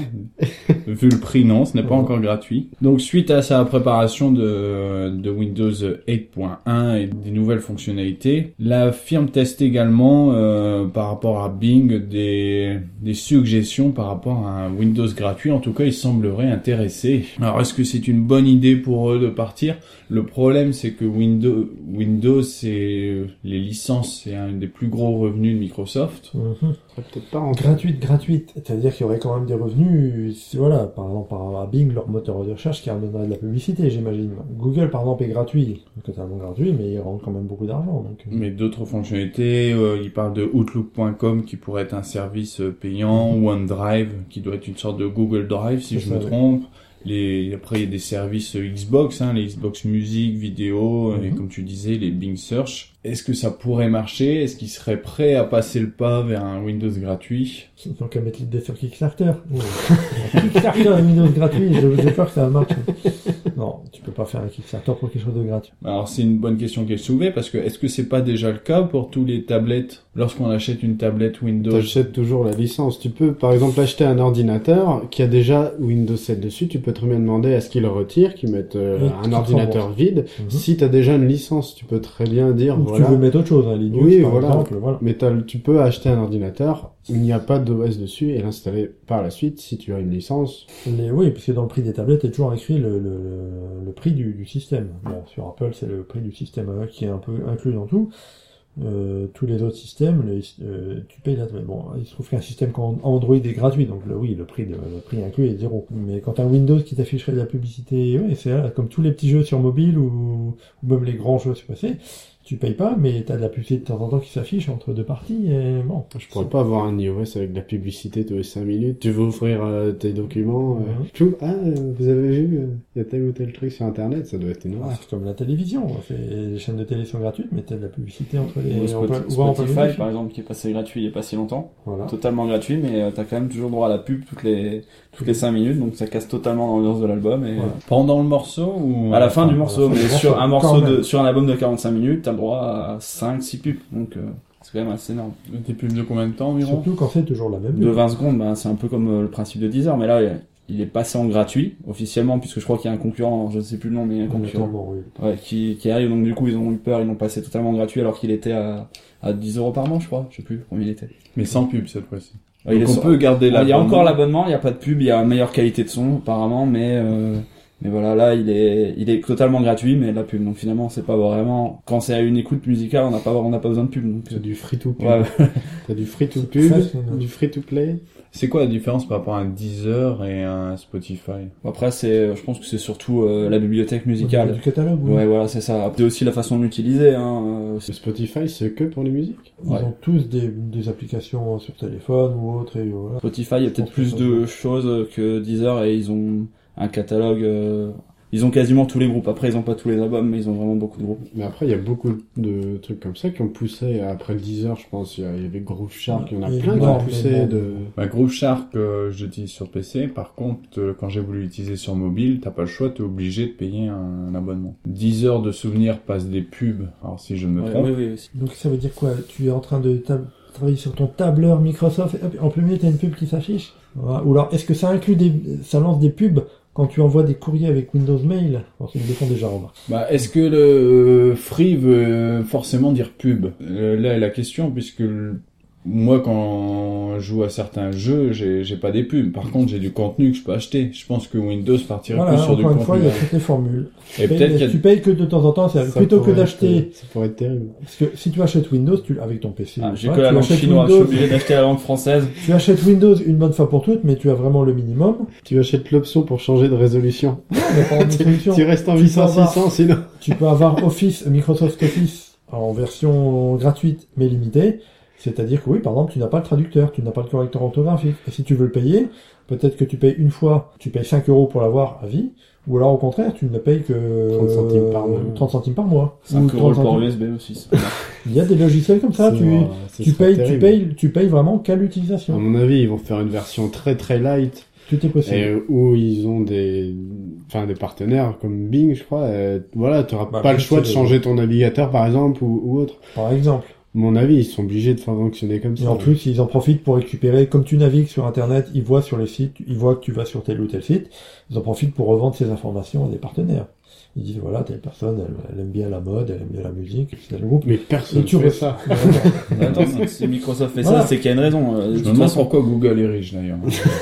Vu le prix, non, ce n'est pas Non. encore gratuit. Donc, suite à sa préparation de, de Windows huit point un et des nouvelles fonctionnalités, la firme teste également, euh, par rapport à Bing, des, des suggestions par rapport à un Windows gratuit. En tout cas, ils sembleraient intéressés. Alors, est-ce que c'est une bonne idée pour eux de partir? Le problème, c'est que Windows, Windows, c'est les licences, c'est un des plus gros revenus de Microsoft. Mhm. Ça serait peut-être pas rentrer. Gratuite, gratuite. C'est-à-dire qu'il y aurait quand même des revenus, c'est- voilà, par exemple, par Bing, leur moteur de recherche qui ramènerait de la publicité, j'imagine. Google, par exemple, est gratuit, totalement gratuit, mais il rend quand même beaucoup d'argent. Donc, euh. Mais d'autres fonctionnalités, euh, il parle de Outlook point com qui pourrait être un service euh, payant, OneDrive qui doit être une sorte de Google Drive si C'est je ça, me oui. trompe. Les, après il y a des services euh, Xbox, hein, les Xbox Music, vidéo, euh, et Mhm. comme tu disais, les Bing Search. Est-ce que ça pourrait marcher? Est-ce qu'ils seraient prêts à passer le pas vers un Windows gratuit? Ils ont qu'à mettre l'idée sur Kickstarter. Kickstarter et Windows gratuit, je- j'ai peur que ça marche. Non, tu peux pas faire un Kickstarter pour quelque chose de gratuit. Alors c'est une bonne question qui est soulevée parce que est-ce que c'est pas déjà le cas pour tous les tablettes lorsqu'on achète une tablette Windows? T'achètes toujours la licence. Tu peux, par exemple, acheter un ordinateur qui a déjà Windows sept dessus. Tu peux très bien demander à ce qu'il le retire, qu'il mette euh, Oui, un qu'il ordinateur rembourse. vide. Mhm. Si t'as déjà une licence, tu peux très bien dire, Ou voilà. tu veux mettre autre chose, hein, Linux, Oui, par voilà. exemple, voilà. Mais t'as- tu peux acheter un ordinateur où il n'y a pas d'O S dessus et l'installer par la suite si tu as une licence. Les- oui, parce que dans le prix des tablettes, il est toujours écrit le, le, le prix du, du système. Bon, sur Apple, c'est le prix du système hein, qui est un peu inclus dans tout. Euh, tous les autres systèmes, les- euh, tu payes la tablette. Bon, il se trouve qu'un système comme Android est gratuit, donc le, oui, le prix, de, le prix inclus est zéro. Mais quand t'as un Windows qui t'afficherait de la publicité, oui, c'est là, comme tous les petits jeux sur mobile ou, ou même les grands jeux sur P C, tu payes pas, mais t'as de la publicité de temps en temps qui s'affiche entre deux parties, et bon. Je pourrais pas avoir un iOS avec de la publicité tous les cinq minutes. Tu veux ouvrir euh, tes documents, euh, Mhm. tout. Ah, euh, vous avez vu, euh, il y a tel ou tel truc sur Internet, ça doit être une Ah, horreur. c'est comme la télévision, c'est- les chaînes de télé sont gratuites, mais t'as de la publicité entre les... Ou on peut- Spot- ou on peut le Spotify, dire. par exemple, qui est passé gratuit il y a pas si longtemps. Voilà. Totalement gratuit, mais euh, t'as quand même toujours droit à la pub toutes les toutes les cinq minutes, donc ça casse totalement l'ambiance de l'album. Et Voilà. Pendant le morceau ou à la fin du morceau, à la fin mais du sur morceau, un quand morceau même. de sur un album de quarante-cinq minutes, t'as le droit à cinq six pubs, donc euh, c'est quand même assez énorme. Des pubs de combien de temps environ? Surtout quand c'est toujours la même. De vingt secondes, ben, c'est un peu comme euh, le principe de Deezer, mais là il est passé en gratuit officiellement, puisque je crois qu'il y a un concurrent, je ne sais plus le nom, mais il y a un concurrent Honnêtement, oui. ouais, qui, qui arrive, donc du coup ils ont eu peur, ils l'ont passé totalement gratuit alors qu'il était à, à dix euros par mois, je crois, je sais plus combien il était. Mais sans pub cette fois-ci. Ouais, il Donc est on sur- peut garder Il y a l'abonnement. encore l'abonnement, il n'y a pas de pub, il y a une meilleure qualité de son apparemment, mais euh, mais voilà, là il est il est totalement gratuit, mais la pub, donc finalement c'est pas vraiment, quand c'est à une écoute musicale, on n'a pas on n'a pas besoin de pub, donc T'as du free to pub. ouais. T'as du free to pub, Ça, c'est- du free to play. C'est quoi la différence par rapport à un Deezer et un Spotify? Après c'est, je pense que c'est surtout euh, la bibliothèque musicale. Du catalogue, oui. Ouais, voilà, c'est ça. Après, c'est aussi la façon de l'utiliser. Hein. euh, Le Spotify, c'est que pour les musiques. Ils Ouais. ont tous des, des applications sur téléphone ou autre, et voilà. Spotify, il y a peut-être plus de choses que Deezer, et ils ont un catalogue euh, ils ont quasiment tous les groupes. Après, ils ont pas tous les albums, mais ils ont vraiment beaucoup de groupes. Mais après, il y a beaucoup de trucs comme ça qui ont poussé, après Deezer, je pense, il y, a- il y avait Groove Shark, il y en a Et plein qui non, ont poussé mais bon. de... Bah, Groove Shark, euh, je l'utilise sur P C. Par contre, euh, quand j'ai voulu l'utiliser sur mobile, t'as pas le choix, t'es obligé de payer un, un abonnement. dix heures de souvenirs passent des pubs. Alors si je ne me Ouais, trompe. oui, oui, aussi. Donc ça veut dire quoi? Tu es en train de tab- travailler sur ton tableur Microsoft et hop, en premier t'as une pub qui s'affiche? Voilà. Ou alors est-ce que ça inclut des, ça lance des pubs quand tu envoies des courriers avec Windows Mail? Bon, c'est une défense déjà, remarque. Bah, est-ce que le euh, free veut forcément dire pub? Euh, Là est la question, puisque le- moi, quand je joue à certains jeux, j'ai j'ai pas des pubs. Par contre, j'ai du contenu que je peux acheter. Je pense que Windows partirait Voilà, plus sur du encore une fois, il y contenu. a toutes les formules. Et Tu payes- peut-être qu'il y a... Tu payes que de temps en temps, c'est Ça plutôt que pourrait d'acheter. être- Ça pourrait être terrible. Parce que si tu achètes Windows, tu, avec ton P C, Ah, ou j'ai pas, que la tu langue achètes chinoise, je suis Windows, obligé d'acheter la langue française. tu achètes Windows une bonne fois pour toutes, mais tu as vraiment le minimum. Tu achètes l'option pour changer de résolution. Mais pas en tu, solution. tu restes en Tu huit cents peux avoir- six cents sinon. Tu peux avoir Office, Microsoft Office en version gratuite mais limitée. C'est-à-dire que oui, par exemple, tu n'as pas le traducteur, tu n'as pas le correcteur orthographique. Et si tu veux le payer, peut-être que tu payes une fois, tu payes cinq euros pour l'avoir à vie, ou alors au contraire, tu ne payes que trente centimes par mois. trente centimes par mois. Ou cinq euros le trente port centimes. U S B aussi. c'est pas mal. Il y a des logiciels comme ça, C'est- tu, euh, ce tu serait payes, tu terrible. payes, tu payes vraiment qu'à À l'utilisation. mon avis, ils vont faire une version très très light, Tout est possible. et où ils ont des, enfin, des partenaires comme Bing, je crois. Et voilà, tu n'auras Bah, pas le Bing, choix de c'est- changer ton navigateur, par exemple, ou, ou autre. Par exemple. À mon avis, ils sont obligés de faire fonctionner comme ça. Et en plus, ils en profitent pour récupérer, comme tu navigues sur Internet, ils voient sur les sites, ils voient que tu vas sur tel ou tel site, ils en profitent pour revendre ces informations à des partenaires. Ils disent, voilà, telle personne, elle, elle aime bien la mode, elle aime bien la musique, c'est le groupe. Mais personne Et tu fait re- ça. Mais attends, si- si Microsoft fait Voilà. ça, c'est qu'il y a une raison. Euh, De Je me toute demande façon, pourquoi Google est riche, d'ailleurs.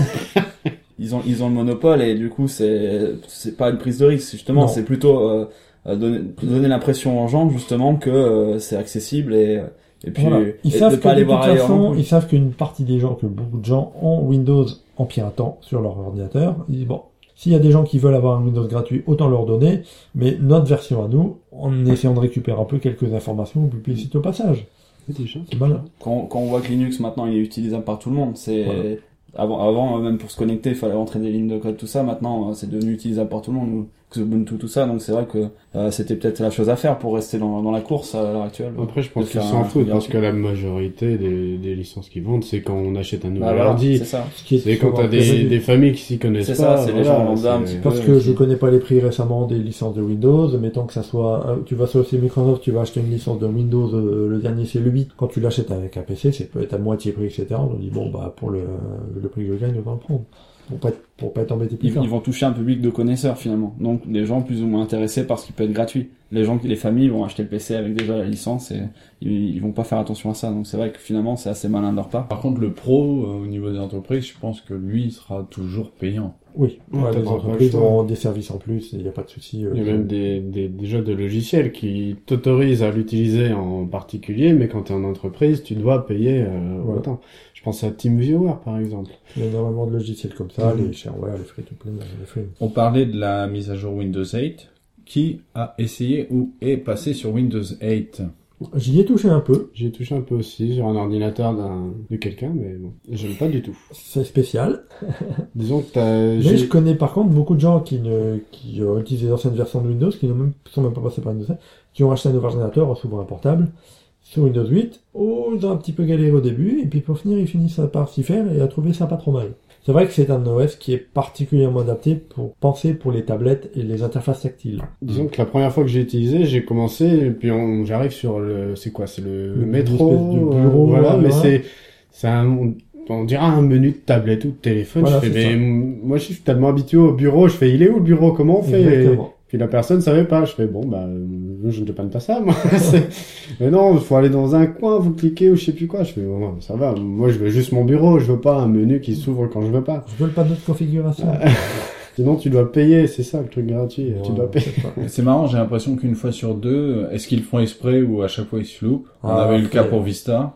ils ont ils ont le monopole et du coup c'est c'est pas une prise de risque justement, Non. c'est plutôt euh, euh, donner donner l'impression aux gens justement que euh, c'est accessible et et puis Voilà. Ils et savent de que pas de aller toute voir ailleurs non façon, plus. ils savent qu'une partie des gens, que beaucoup de gens ont Windows en piratant sur leur ordinateur. Ils disent, bon, s'il y a des gens qui veulent avoir un Windows gratuit, autant leur donner, mais notre version à nous, en essayant de récupérer un peu quelques informations ou publicités au passage. C'est malin. Quand quand on voit que Linux maintenant il est utilisable par tout le monde, c'est Voilà. avant avant euh, même pour se connecter, il fallait rentrer des lignes de code tout ça, maintenant euh, c'est devenu utilisable par tout le monde, Ubuntu tout ça, donc c'est vrai que euh, c'était peut-être la chose à faire pour rester dans dans la course à l'heure actuelle. Après, je De pense qu'ils faire s'en un foutent truc parce gratuit. que la majorité des, des licences qu'ils vendent, c'est quand on achète un nouvel Bah voilà, ordi. c'est ça. Ce qui est C'est quand souvent t'as des, prévu. des familles qui s'y connaissent C'est pas. ça, c'est les voilà, gens lambda un c'est- petit peu. Parce que je connais pas les prix récemment des licences de Windows, mettons que ça soit, euh, tu vas sur le site Microsoft, tu vas acheter une licence de Windows, euh, le dernier c'est le huit, quand tu l'achètes avec un P C, c'est peut être à moitié prix, et cetera. On dit, bon, bah, pour le, le prix que je gagne, on va le prendre. Pour pas être, pour pas être embêté plus Ils, tard. ils vont toucher un public de connaisseurs finalement, donc des gens plus ou moins intéressés par ce qui peut être gratuit. Les gens, qui- les familles vont acheter le P C avec déjà la licence et ils, ils vont pas faire attention à ça. Donc c'est vrai que finalement c'est assez malin de leur part. Par contre, le pro, euh, au niveau des entreprises, je pense que lui, il sera toujours payant. Oui, Ouais, ouais, t'as les pas entreprises le choix. ont des services en plus, il n'y a pas de souci. euh, Il y a même des, des, déjà des logiciels qui t'autorisent à l'utiliser en particulier, mais quand tu es en entreprise, tu dois payer euh, Voilà. autant. Je pense à TeamViewer, par exemple. Il y a énormément de logiciels comme ça, Mhm. les shareware, les free-to-play, les free. On parlait de la mise à jour Windows huit. Qui a essayé ou est passé sur Windows huit? J'y ai touché un peu, J'ai touché un peu aussi sur un ordinateur d'un, de quelqu'un, mais bon, j'aime pas du tout. c'est spécial. Disons que t'as... Mais j'ai- je connais par contre beaucoup de gens qui ne, qui ont utilisé les anciennes versions de Windows, qui ne même, sont même pas passés par Windows sept, qui ont acheté un nouveau ordinateur, souvent un portable, sur Windows huit. Oh, ils ont un petit peu galéré au début, et puis pour finir, ils finissent par s'y faire et à trouver ça pas trop mal. C'est vrai que c'est un O S qui est particulièrement adapté pour penser pour les tablettes et les interfaces tactiles. Disons que la première fois que j'ai utilisé, j'ai commencé, et puis on, j'arrive sur le, c'est quoi, c'est le, Une métro, espèce de euh, bureau, voilà, ouais, mais ouais. c'est, c'est un, on, on dirait un menu de tablette ou de téléphone. Voilà, je fais, c'est mais ça. m- moi je suis tellement habitué au bureau, je fais, il est où le bureau, comment on fait? Exactement. Puis la personne savait pas, je fais, bon, bah, euh, je ne dépanne pas ça, moi. C'est- mais non, il faut aller dans un coin, vous cliquez ou je sais plus quoi. Je fais, bon, ça va, moi je veux juste mon bureau, je veux pas un menu qui s'ouvre quand je veux pas. Je veux pas d'autres configurations. Sinon tu dois payer, c'est ça le truc gratuit, tu Ouais, dois payer. c'est pas- C'est marrant, j'ai l'impression qu'une fois sur deux, est-ce qu'ils le font exprès ou à chaque fois ils se loupent? On Ah, avait eu le cas après, pour Vista.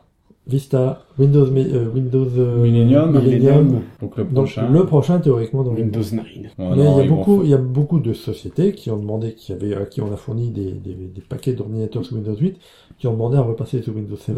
Vista, Windows, euh, Windows euh, Millennium, Millennium. Donc le Donc prochain. le prochain théoriquement dans Windows Windows. neuf. Ouais, Mais non, il y a ils vont beaucoup, faire- il y a beaucoup de sociétés qui ont demandé, qui avaient, à qui on a fourni des, des, des paquets d'ordinateurs sous Windows huit, qui ont demandé à repasser sous Windows sept.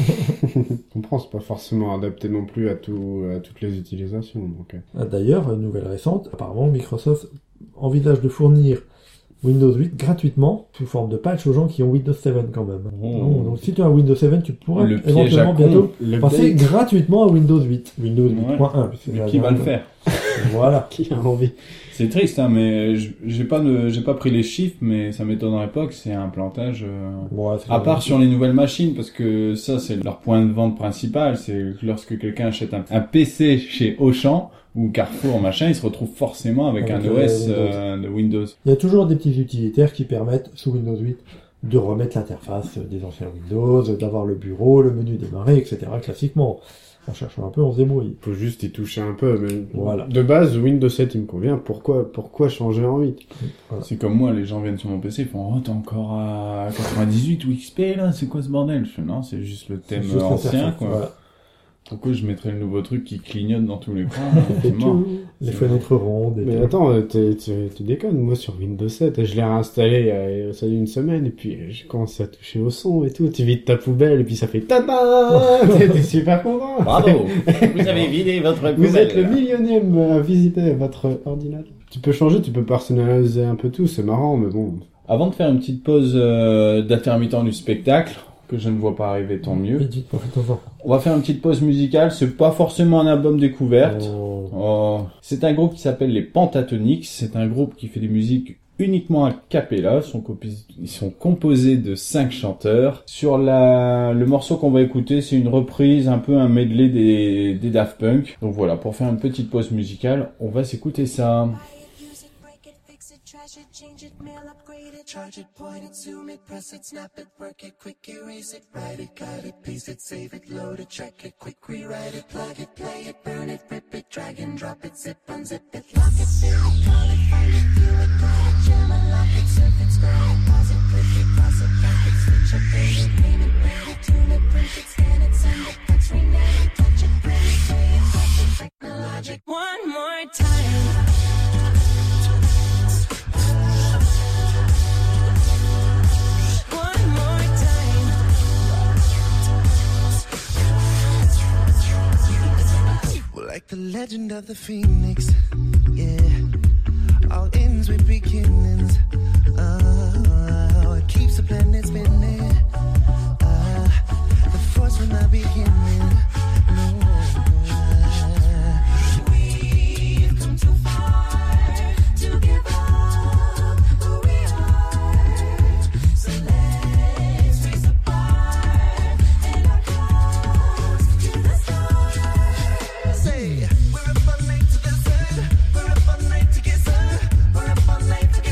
Je comprends, c'est pas forcément adapté non plus à tout, à toutes les utilisations. Donc, euh. Ah, d'ailleurs, une nouvelle récente, apparemment Microsoft envisage de fournir Windows huit gratuitement sous forme de patch aux gens qui ont Windows sept quand même. Oh. Donc, donc, si tu as Windows sept, tu pourras Le piège à éventuellement con. bientôt Le passer bait, gratuitement à Windows huit. Windows huit point un. puisque Mais ça qui vient va le de- faire? Voilà. qui a envie. C'est triste, hein, mais je- j'ai pas de, j'ai pas pris les chiffres, mais ça m'étonnerait pas que c'est un plantage. euh, Bon, ouais, c'est À part sur les nouvelles machines, parce que ça c'est leur point de vente principal, c'est que lorsque quelqu'un achète un, un P C chez Auchan ou Carrefour machin, il se retrouve forcément avec, Avec, un euh, O S Windows. euh, de Windows. Il y a toujours des petits utilitaires qui permettent, sous Windows huit, de remettre l'interface des anciens Windows, d'avoir le bureau, le menu démarrer, et cetera. Classiquement. En cherchant un peu, on se débrouille. Faut juste y toucher un peu, mais Voilà. de base, Windows sept, il me convient. Pourquoi, pourquoi changer en huit? Voilà. C'est comme moi, les gens viennent sur mon P C, ils font oh t'es encore à quatre-vingt-dix-huit ou X P là, c'est quoi ce bordel? Je fais non, c'est juste le thème C'est juste ancien l'interface, quoi. voilà. Pourquoi je mettrais le nouveau truc qui clignote dans tous les coins? là, c'est mort. Les C'est fenêtres rondes. Et Mais tout. attends, euh, t'es- tu tu déconnes, moi sur Windows sept, je l'ai réinstallé euh, ça y a une semaine, et puis euh, j'ai commencé à toucher au son et tout, tu vides ta poubelle, et puis ça fait tata. T'es t'es super content. Bravo, vous avez vidé votre Vous poubelle. êtes le millionième à visiter votre ordinateur. Tu peux changer, tu peux personnaliser un peu tout, c'est marrant, mais bon. Avant de faire une petite pause euh, d'intermittent du spectacle, que je ne vois pas arriver, tant mieux. Vite, vite, profite-en. On va faire une petite pause musicale, c'est pas forcément un album découverte. Oh. Oh. C'est un groupe qui s'appelle les Pentatonix, c'est un groupe qui fait des musiques uniquement a cappella, ils sont, compi- ils sont composés de cinq chanteurs. Sur la, le morceau qu'on va écouter, c'est une reprise, un peu un medley des, des Daft Punk. Donc voilà, pour faire une petite pause musicale, on va s'écouter ça. Use it, break it, fix it, trash it, change it, mail, upgrade it, charge it, point it, zoom it, press it, snap it, work it, quick erase it, write it, cut it, paste it, save it, load it, check it, quick rewrite it, plug it, play it, burn it, rip it, drag and drop it, zip, unzip it, lock it, fill it, call it, find it, view it, write it, jam and lock it, surf it, scroll it, pause it, click it, cross it, back it, switch it, date it, name it, rate it, tune it, print it, scan it, send it, fax, rename it, touch it, print it, play it, touch it, technologic. One more time. One more time. Well, like the legend of the phoenix, yeah. All ends with beginnings. Oh, it keeps the planet spinning. Uh, the force from the beginning. No. We've come too far to give up who we are. So let's raise the bar and our close to the stars. Say, we're up all night to the sun. We're up all night to get sun. We're up all night to get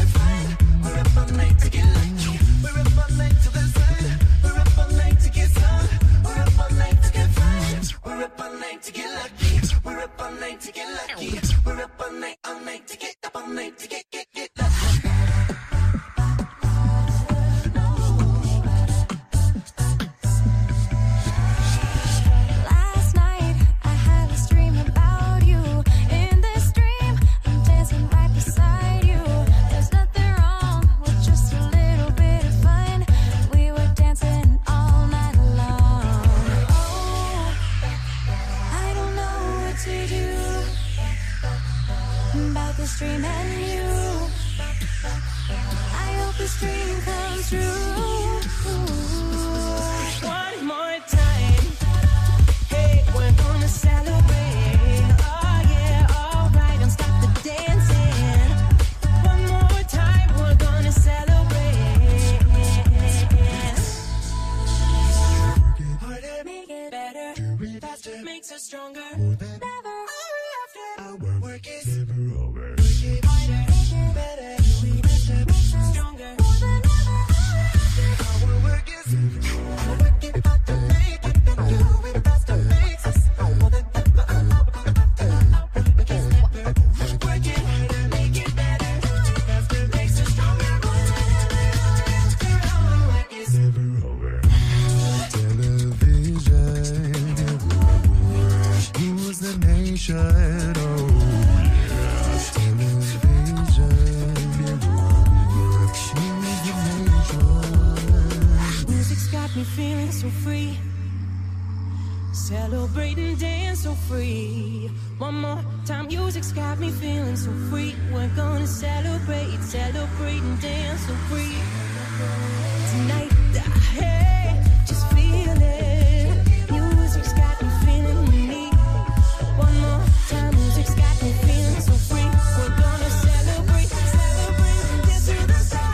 so free. Celebrate and dance so free. One more time, music's got me feeling so free. We're gonna celebrate, celebrate and dance so free. Tonight, hey, just feel it. Music's got me feeling unique. One more time, music's got me feeling so free. We're gonna celebrate, celebrate and dance to the sun.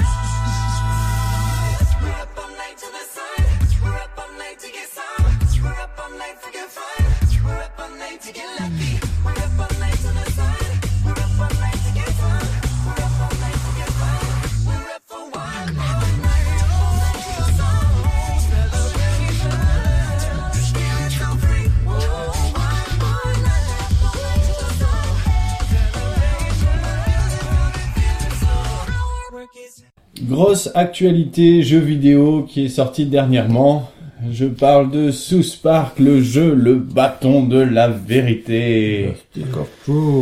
We're up all night to the sun. We're up all night to get some. We're up all night for good fun. We're up all night to get lucky. We're up all night to the sun. We're up all night to get some. We're up all night to get fun. We're up for one more night. Up all night to the sun. Celebration. Feeling so free. Whoa, one more night. Up all night to the sun. Celebration. Feeling so our work is. Grosse actualité jeu vidéo qui est sortie dernièrement. Je parle de South Park, le jeu, le bâton de la vérité. Stick of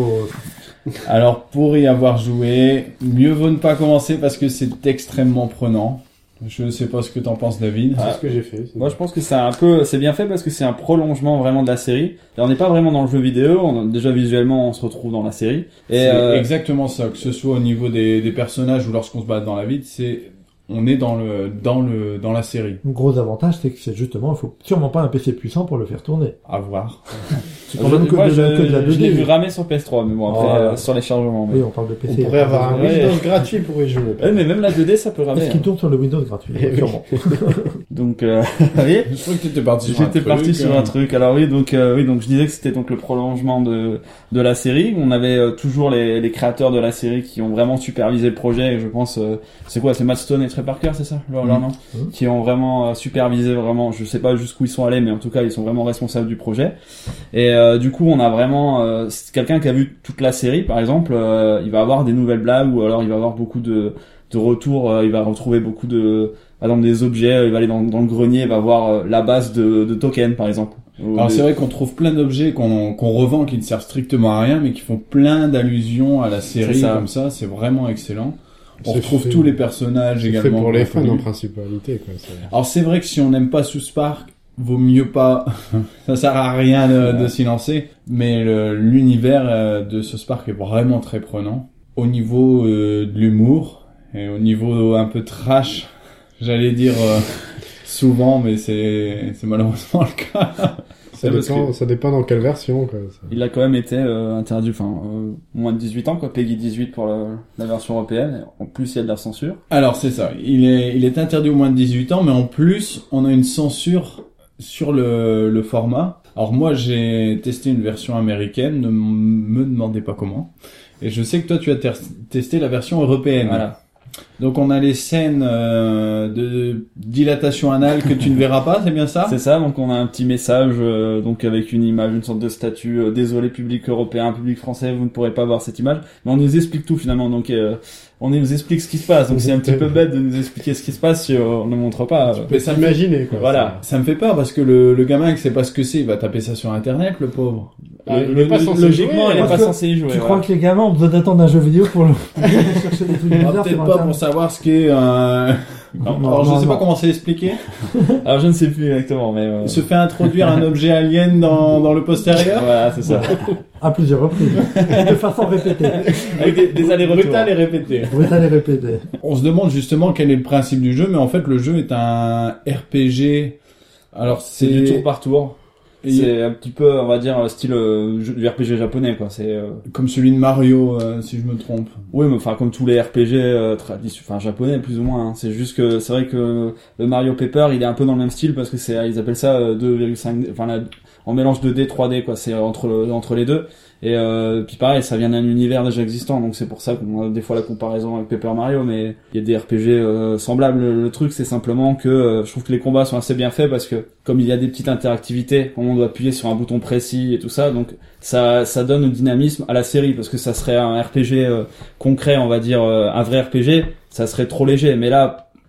truth. Alors pour y avoir joué, mieux vaut ne pas commencer parce que c'est extrêmement prenant. Je sais pas ce que t'en penses, David. C'est ce que j'ai fait. c'est Moi, je pense que c'est un peu, c'est bien fait parce que c'est un prolongement vraiment de la série. Et on n'est pas vraiment dans le jeu vidéo. On, déjà visuellement, on se retrouve dans la série. Et C'est euh, exactement ça, que ce soit au niveau des, des personnages ou lorsqu'on se bat dans la vie, c'est on est dans le dans le dans la série. Le gros avantage, c'est que c'est justement, il faut sûrement pas un P C puissant pour le faire tourner. À voir. C'est quand même que, moi, de, je, la- que de la je l'ai vu deux D. ramer sur P S trois, mais bon après Oh, euh, sur les chargements. Mais... Oui, on parle de P C. On pourrait avoir un Ouais. Windows gratuit pour y jouer. Ouais, mais même la deux D, ça peut ramer. Est-ce qu'il hein. tourne sur le Windows gratuit? Eh oui. Sûrement. Donc, euh, vous voyez, Je crois que t'étais parti sur un j'étais truc, parti sur euh, un truc. Alors oui, donc euh, oui, donc je disais que c'était donc le prolongement de de la série. On avait euh, toujours les les créateurs de la série qui ont vraiment supervisé le projet. Et je pense, euh, c'est quoi, c'est Matt Stone et Trey Parker, c'est ça, leur, leur nom, Mhm. qui ont vraiment euh, supervisé vraiment. Je sais pas jusqu'où ils sont allés, mais en tout cas, ils sont vraiment responsables du projet. Et euh, du coup, on a vraiment euh, c'est quelqu'un qui a vu toute la série, par exemple, euh, il va avoir des nouvelles blagues ou alors il va avoir beaucoup de de retours. Euh, il va retrouver beaucoup de par exemple des objets. Il va aller dans, dans le grenier, il va voir euh, la base de, de tokens, par exemple. Ou Alors des- c'est vrai qu'on trouve plein d'objets qu'on qu'on revend qui ne servent strictement à rien mais qui font plein d'allusions à la série C'est ça. comme ça, c'est vraiment excellent. On C'est retrouve fait- tous les personnages C'est fait également. pour les qu'on a fans en connus. principalité, quoi. c'est- Alors c'est vrai que si on n'aime pas South Park, vaut mieux pas, ça sert à rien de, de s'y lancer, mais le- l'univers euh, de South Park est vraiment très prenant. Au niveau euh, de l'humour et au niveau un peu trash, j'allais dire euh, souvent, mais c'est c'est malheureusement le cas. Ça, Ouais, parce dépend, que- ça dépend dans quelle version, quoi. ça. Il a quand même été euh, interdit, enfin euh, moins de dix-huit ans, quoi, Peggy dix-huit pour la, la version européenne. En plus, il y a de la censure. Alors c'est ça, il est, il est interdit aux moins de dix-huit ans, mais en plus, on a une censure sur le, le format. Alors moi, j'ai testé une version américaine, ne m- me demandez pas comment. Et je sais que toi, tu as ter- testé la version européenne. Voilà. Donc on a les scènes euh, de dilatation anale que tu ne verras pas, c'est bien ça? C'est ça, donc on a un petit message, euh, donc avec une image, une sorte de statut. Euh, désolé, public européen, public français, vous ne pourrez pas voir cette image. Mais on nous explique tout finalement, donc euh, on nous explique ce qui se passe. Donc c'est un petit peu bête de nous expliquer ce qui se passe si on ne montre pas. Tu peux s'imaginer, quoi. Voilà. Ça me fait peur parce que le, le gamin, il sait pas ce que c'est, il va taper ça sur internet, le pauvre. Ah, il Le- est pas le- censé Logiquement, jouer, il est hein. pas que censé y jouer. Tu voilà. crois que les gamins ont besoin d'attendre un jeu vidéo pour le... pour chercher des trucs Ah, bizarres peut-être sur pas pour Internet? savoir ce qu'est un... Non, non, Alors je non, sais non. pas comment c'est expliqué. Alors je ne sais plus exactement, mais euh, Il se fait introduire un objet alien dans, dans le postérieur. voilà, c'est ça. À plusieurs reprises. De façon répétée. Avec des, des allers-retours. Brutal et répété. Brutal et répété. On se demande justement quel est le principe du jeu, mais en fait le jeu est un R P G. Alors C'est c'est du tour par tour. Et- C'est un petit peu, on va dire, style euh, jeu- du R P G japonais, quoi. C'est euh, comme celui de Mario, euh, si je me trompe. oui, mais enfin comme tous les R P G euh, traditionnels, enfin japonais plus ou moins. Hein. C'est juste que c'est vrai que le Mario Paper, il est un peu dans le même style parce que c'est, ils appellent ça euh, deux virgule cinq D, enfin la- en mélange deux D, trois D, quoi. C'est entre entre les deux. Et euh, puis pareil, ça vient d'un univers déjà existant, donc c'est pour ça qu'on a des fois la comparaison avec Paper Mario, mais il y a des R P G euh, semblables. Le, le truc, c'est simplement que euh, je trouve que les combats sont assez bien faits parce que comme il y a des petites interactivités, on doit appuyer sur un bouton précis et tout ça, donc ça ça donne un dynamisme à la série parce que ça serait un R P G euh, concret, on va dire euh, un vrai R P G, ça serait trop léger. Mais là,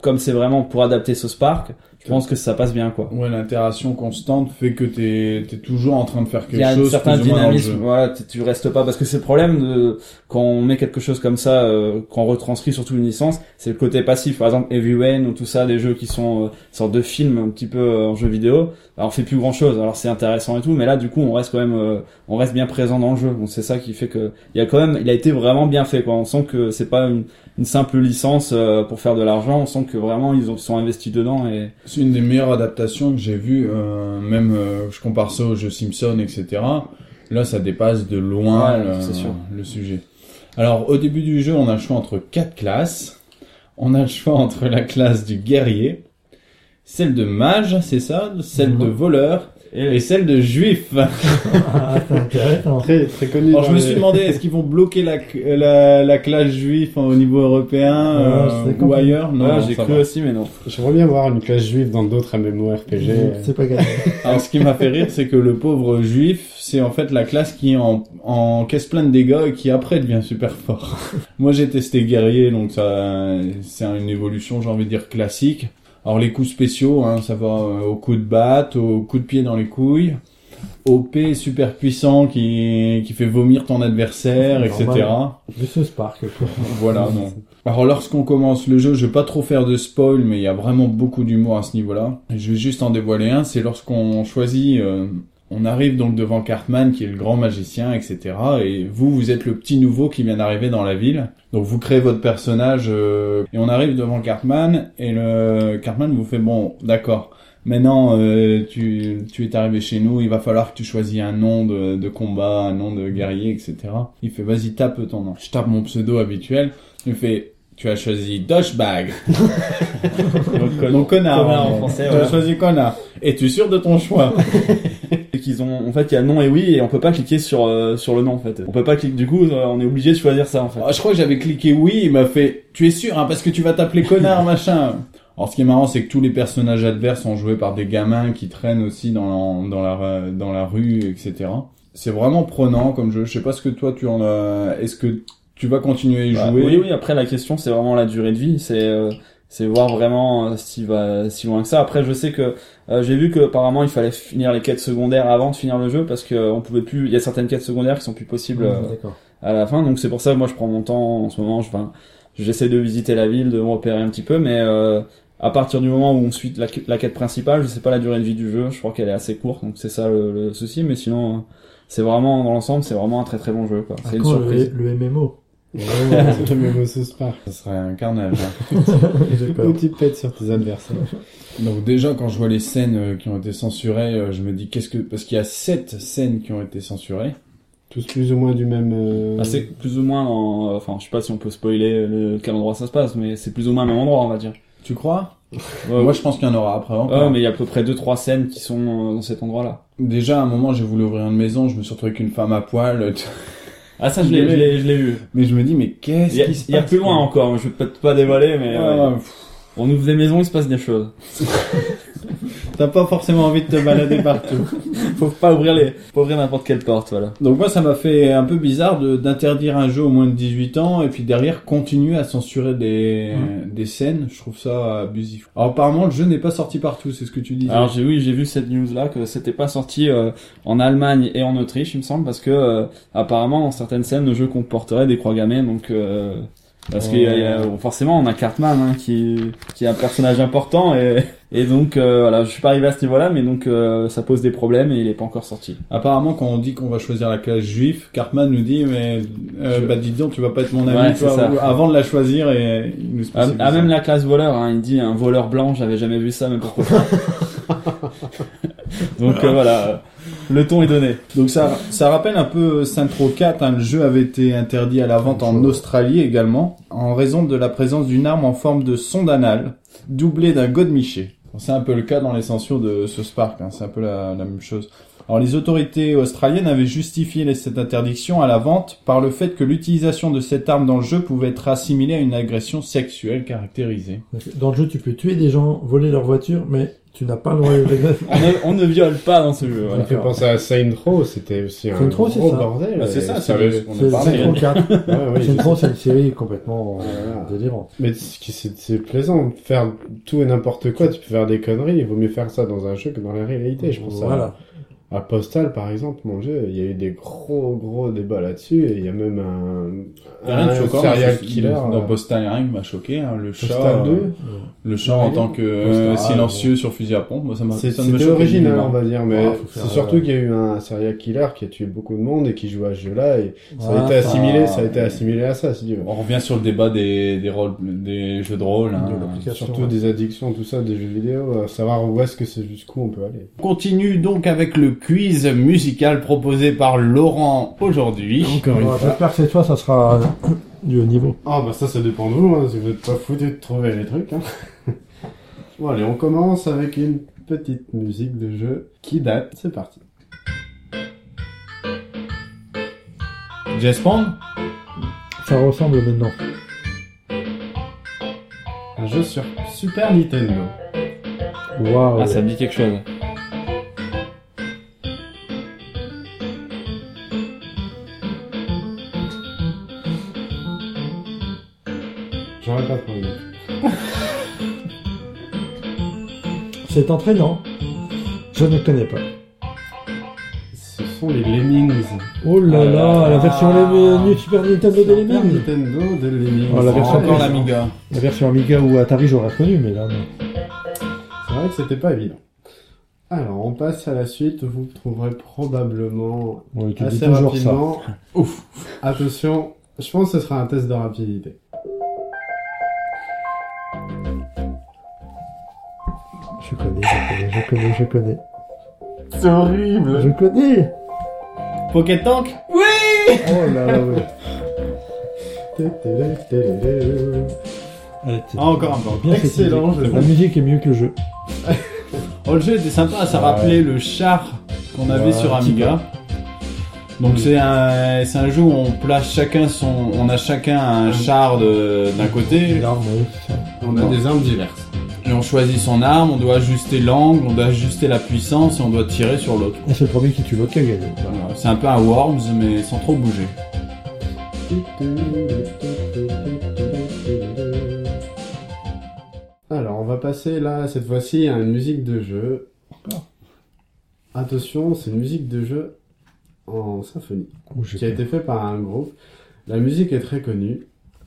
comme c'est vraiment pour adapter South Park, je pense que ça passe bien, quoi. Ouais, l'interaction constante fait que t'es, t'es toujours en train de faire Il y a quelque un chose. certain plus ou moins dans le dynamisme, jeu. voilà, tu, tu restes pas, parce que c'est le problème de, quand on met quelque chose comme ça, euh, quand on retranscrit surtout une licence, c'est le côté passif. Par exemple, Heavy Rain ou tout ça, des jeux qui sont, euh, sortes de films un petit peu euh, en jeu vidéo, alors on fait plus grand chose, alors c'est intéressant et tout, mais là, du coup, on reste quand même, euh, on reste bien présent dans le jeu. Donc c'est ça qui fait que, il y a quand même, il a été vraiment bien fait, quoi. On sent que c'est pas une, une simple licence euh, pour faire de l'argent, on sent que vraiment ils ont, ils sont investis dedans et C'est une des meilleures adaptations que j'ai vues, euh, même euh, je compare ça aux jeux Simpson, et cetera. Là, ça dépasse de loin Ouais, le, c'est sûr. le sujet. Alors, au début du jeu, on a le choix entre quatre classes. On a le choix entre la classe du guerrier, celle de mage, c'est ça, celle Mhm. de voleur et celle de juif. Ah, c'est intéressant. Très, très connu. Alors, dans je me les- suis demandé, est-ce qu'ils vont bloquer la, la, la classe juif au niveau européen Euh, euh, c'est ou compliqué. ailleurs? Non, ouais, non, j'ai ça cru va. aussi, mais non. J'aimerais bien voir une classe juive dans d'autres MMORPG. euh. C'est pas gagné. Alors, ce qui m'a fait rire, c'est que le pauvre juif, c'est en fait la classe qui en, en caisse plein de dégâts et qui après devient super fort. Moi, j'ai testé guerrier, donc ça, c'est une évolution, j'ai envie de dire classique. Alors, les coups spéciaux, hein, ça va euh, au coup de batte, au coup de pied dans les couilles, O P super puissant qui, qui fait vomir ton adversaire, et Normal. cetera. Du South Park, quoi. Voilà, non. Alors, lorsqu'on commence le jeu, je vais pas trop faire de spoil, mais il y a vraiment beaucoup d'humour à ce niveau-là. Je vais juste en dévoiler un, c'est lorsqu'on choisit, euh, on arrive donc devant Cartman, qui est le grand magicien, et cetera. Et vous, vous êtes le petit nouveau qui vient d'arriver dans la ville. Donc, vous créez votre personnage, euh, et on arrive devant Cartman, et le Cartman vous fait, bon, d'accord. Maintenant, euh, tu, tu es arrivé chez nous, il va falloir que tu choisis un nom de, de combat, un nom de guerrier, et cetera. Il fait, vas-y, tape ton nom. Je tape mon pseudo habituel. Il fait, tu as choisi Douchebag. Donc, donc connard. Connard en hein. français, Tu as ouais. choisi connard. Es-tu sûr de ton choix? Et qu'ils ont, en fait, il y a non et oui, et on peut pas cliquer sur, euh, sur le nom, en fait. On peut pas cliquer, du coup, euh, on est obligé de choisir ça, en fait. Ah, je crois que j'avais cliqué oui, il m'a fait, tu es sûr, hein, parce que tu vas t'appeler connard, machin. Alors, ce qui est marrant, c'est que tous les personnages adverses sont joués par des gamins qui traînent aussi dans, dans la, dans la rue, et cetera. C'est vraiment prenant comme jeu. Je sais pas ce que toi tu en as, est-ce que tu vas continuer à y Bah, jouer? oui, oui, après, la question, c'est vraiment la durée de vie, c'est, euh, c'est voir vraiment euh, s'il va si loin que ça. Après, je sais que euh, j'ai vu que apparemment il fallait finir les quêtes secondaires avant de finir le jeu parce que euh, on pouvait plus. Il y a certaines quêtes secondaires qui sont plus possibles euh, D'accord. à la fin. Donc c'est pour ça que moi je prends mon temps en ce moment. Je, enfin, j'essaie de visiter la ville, de me repérer un petit peu, mais euh, à partir du moment où on suit la, la quête principale, je sais pas la durée de vie du jeu. Je crois qu'elle est assez courte, donc c'est ça le, le souci. Mais sinon, euh, c'est vraiment dans l'ensemble, c'est vraiment un très très bon jeu. Quoi. C'est Ah, une quand surprise. le, le M M O. C'est le même South Park. Ça serait un carnage. hein. J'ai Où peur. tu pètes sur tes adversaires. Donc déjà, quand je vois les scènes euh, qui ont été censurées, euh, je me dis qu'est-ce que, parce qu'il y a sept scènes qui ont été censurées. Tous plus ou moins du même... euh, Ah, c'est plus ou moins dans, euh, enfin, je sais pas si on peut spoiler le, quel endroit ça se passe, mais c'est plus ou moins le même endroit, on va dire. Tu crois? Ouais, Moi, je pense qu'il y en aura après encore. ouais, mais il y a à peu près deux, trois scènes qui sont euh, dans cet endroit-là. Déjà, à un moment, j'ai voulu ouvrir une maison, je me suis retrouvé avec une femme à poil. Ah, ça, je l'ai, je l'ai, je l'ai vu. Mais je me dis, mais qu'est-ce Il y a, qui se il y a passe, plus loin quoi? encore, je vais peut-être pas dévoiler, mais, Ouais, euh, ouais, pff, on ouvre des maisons, il se passe des choses. T'as pas forcément envie de te balader partout. Faut pas ouvrir les, faut ouvrir n'importe quelle porte, voilà. Donc moi, ça m'a fait un peu bizarre de, d'interdire un jeu au moins de dix-huit ans et puis derrière continuer à censurer des, des scènes. Je trouve ça abusif. Alors apparemment, le jeu n'est pas sorti partout, c'est ce que tu disais. Alors j'ai oui, j'ai vu cette news là que c'était pas sorti euh, en Allemagne et en Autriche, il me semble, parce que euh, apparemment dans certaines scènes le jeu comporterait des croix gammées, donc euh, parce qu'il y a, il y a- forcément on a Cartman hein, qui qui est un personnage important et et donc euh, voilà, je suis pas arrivé à ce niveau-là, mais donc euh, ça pose des problèmes et il est pas encore sorti. Apparemment, quand on dit qu'on va choisir la classe juif, Cartman nous dit, mais euh, Je- bah dis donc, tu vas pas être mon ami, Ouais, toi, c'est ça. ou- avant de la choisir et il nous Ah, spécifie ah, ça. même la classe voleur, hein, il dit un voleur blanc, j'avais jamais vu ça, mais pourquoi pas. Donc euh, voilà, le ton est donné. Donc ça, ça rappelle un peu Saints Row quatre, hein, le jeu avait été interdit à la vente en Australie également, en raison de la présence d'une arme en forme de sonde anale, doublée d'un godemiché. Bon, c'est un peu le cas dans les censures de ce Spark, hein, c'est un peu la, la même chose. Alors les autorités australiennes avaient justifié cette interdiction à la vente par le fait que l'utilisation de cette arme dans le jeu pouvait être assimilée à une agression sexuelle caractérisée. Dans le jeu, tu peux tuer des gens, voler leur voiture, mais Tu n'as pas le droit de... On ne, on ne viole pas dans ce jeu. Ça Voilà. me fait penser à Saints Row, c'était aussi un Saints Row, c'est gros ça. bordel. Bah, c'est ça, et c'est avait- le- on C'est a parlé. Saints Row quatre. Ouais, oui, Saints je Row, sais. c'est une série complètement euh, Voilà. délirante. Mais ce qui- c'est c'est plaisant, faire tout et n'importe quoi, tu peux faire des conneries, il vaut mieux faire ça dans un jeu que dans la réalité, je pense. Voilà. À, à Postal, par exemple, mon jeu, il y a eu des gros gros débats là-dessus, et il y a même un, Y a rien de un choquant. serial c'est- killer. Dans euh, Postal, y a rien qui m'a choqué, hein. Le chat. Postal euh, deux. Le chat en tant que euh, Postal, silencieux sur fusil à pompe, moi ça m'a C'est- ça ne me C'était choquait original, nullement. on va dire, mais Ah, faut faire, c'est surtout euh, qu'il y a eu un serial killer qui a tué beaucoup de monde et qui joue à ce jeu-là, et ça a Ah, été assimilé, ça- ça a été assimilé à ça, si tu veux. On revient sur le débat des, des rôles, des jeux de rôle, hein. De l'application. Surtout des addictions, tout ça, des jeux vidéo, à savoir où est-ce que c'est, jusqu'où on peut aller. On continue donc avec le quiz musical proposé par Laurent aujourd'hui. Encore une Bon, fois. J'espère que cette fois, ça sera du haut niveau. Ah bah ça, ça dépend de vous, hein, si vous n'êtes pas foutu de trouver les trucs. Hein. Bon allez, on commence avec une petite musique de jeu qui date, c'est parti. Jazz Band? Ça ressemble maintenant. Un jeu sur Super Nintendo. Waouh. Ah, ça me dit quelque chose. J'aurais pas trouvé. C'est entraînant. Je ne connais pas. Ce sont les Lemmings. Oh là là, la version Ah. Lemmings- Super Nintendo de Super Lemmings. Nintendo de Lemmings. Oh, la version Encore plus. l'Amiga. La version Amiga ou Atari, j'aurais reconnu, mais là, non. C'est vrai que c'était pas évident. Alors, on passe à la suite. Vous trouverez probablement Ouais, tu dis assez toujours ça. rapidement. Ouf. Attention, je pense que ce sera un test de rapidité. Je connais, je connais, je connais, je connais. C'est horrible. Je connais. Pocket Tank? Oh là là, ouais. Allez, t'es- Ah, encore un peu. bien cette Excellent musique. jeu. La musique est mieux que le jeu. Oh, le jeu était sympa, ça Ouais. rappelait le char qu'on avait Ouais, sur un petit Amiga. Donc c'est un, c'est un jeu où on place chacun son, on a chacun un char de, d'un côté, L'arme, oui, c'est ça. On a des armes diverses. et on choisit son arme, on doit ajuster l'angle, on doit ajuster la puissance et on doit tirer sur l'autre. Et c'est le premier qui tue l'autre qui a gagné. Voilà. C'est un peu un Worms mais sans trop bouger. Alors, on va passer là, cette fois-ci, à une musique de jeu. Attention, c'est une musique de jeu en symphonie, Oh, j'ai qui a été fait par un groupe. La musique est très connue.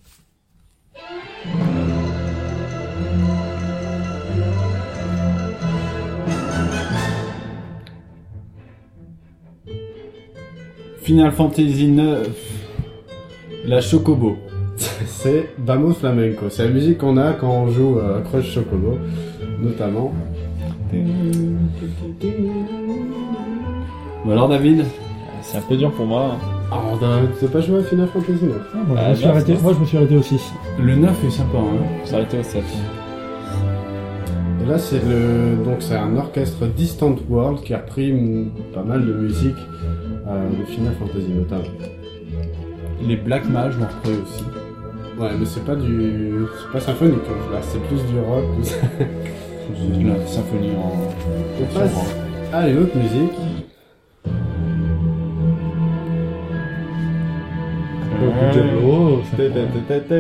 Final Fantasy neuf, la Chocobo. C'est Vamos Flamenco. C'est la musique qu'on a quand on joue à Crush Chocobo, notamment. Ou alors David? C'est un peu dur pour moi. Ah, on a- tu n'as pas joué à Final Fantasy neuf? Ah, moi, je Ah, me suis là, arrêté, c'est- moi, je me suis arrêté au six. Le neuf est sympa, hein. Ça aurait été au sept. Et là, c'est le, donc c'est un orchestre Distant World qui a repris mm, pas mal de musique euh, de Final Fantasy notamment. Les Black Mage l'ont repris aussi. Ouais, mais c'est pas du, c'est pas symphonique hein, là, c'est plus du rock. Tout ça. La symphonie en... On passe à une autre musique. Le Diablo, ça-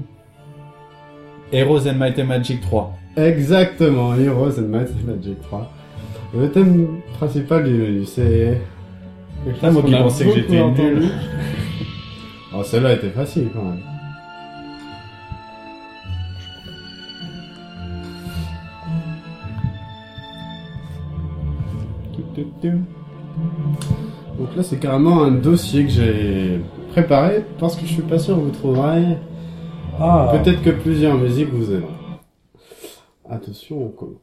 Heroes and Might and Magic trois. Exactement, Heroes and Might and Magic trois. Le thème principal du menu, c'est. quelque Ah, chose moi qui qu'on a pensais que beaucoup j'étais entendu. nul. Oh, celle-là était facile quand même. Donc là, c'est carrément un dossier que j'ai préparé parce que je suis pas sûr que vous trouverez. Ah, Peut-être que plusieurs musiques vous aideront. Attention, on commence.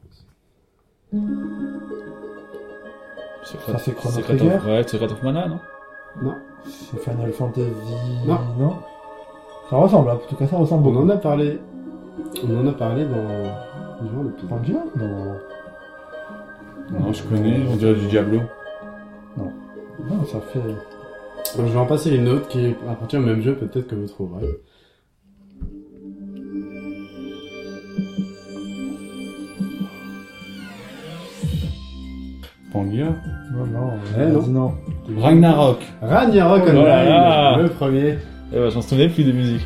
Ça, c'est Chrono Secret Trigger. of... Ouais, Secret of Mana, non? Non, c'est Final Fantasy. Non. Non. Ça ressemble, hein. En tout cas, ça ressemble on beaucoup. en a parlé. On en a parlé dans durant l'épisode. Pangea Non. Non, je connais, on dirait du Diablo. Non, ça fait. Donc, je vais en passer une autre qui appartient au même jeu, peut-être que vous trouverez. Pangia. Non, non, Eh, on a non. dit non. Ragnarok. Ragnarok Oh Online, là là. le premier. Eh ben, j'en souvenais plus des musiques.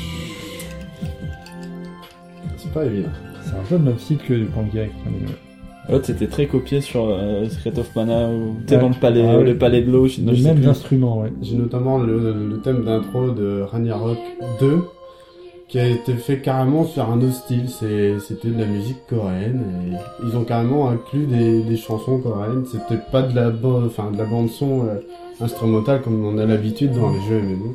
C'est pas évident. C'est un peu le même style que du Pangia. L'autre, c'était très copié sur euh, Secret of Mana, où t'es Ouais. dans le palais, Ah oui. le palais de l'eau. je- Les je sais mêmes plus. instruments, ouais. J'ai notamment le, le thème d'intro de Ragnarok deux qui a été fait carrément sur un autre style. C'est, c'était de la musique coréenne et ils ont carrément inclus des, des chansons coréennes. C'était pas de la, bo- enfin, de la bande son euh, instrumentale comme on a l'habitude dans les jeux M M O.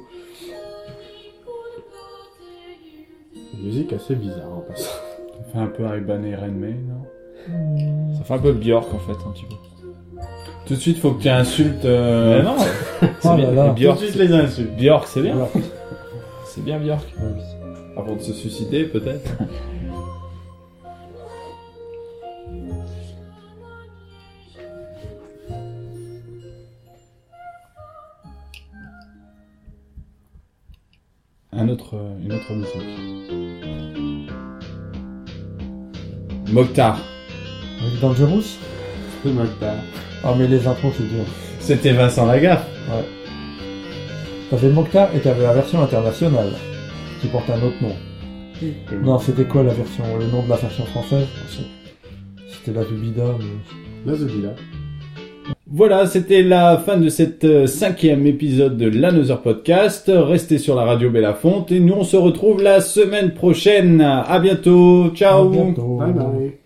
Une musique assez bizarre en passant. Ça fait un peu Iban et Renmei, non? Ça fait un peu Björk, en fait, un petit peu. Tout de suite, faut que tu insultes... Euh... Mais non, c'est Oh bien. là là. Tout Björk, de suite c'est- les insultes. Björk, c'est bien. Alors, C'est bien Björk. Avant de se suicider, peut-être. Un autre, euh, une autre musique. Mokhtar. avec Dangerous. C'est Mokhtar. Ah, mais les intros, c'est dur. C'était Vincent Lagaffe. Ouais. T'avais Mokhtar et t'avais la version internationale, qui porte un autre nom. Non, c'était quoi la version, le nom de la version française? C'était la Zubida, mais... La Zobila. Voilà, c'était la fin de cet euh, cinquième épisode de l'Another Podcast. Restez sur la radio Bellafonte et nous on se retrouve la semaine prochaine. À bientôt. Ciao. À bientôt. Bye bye.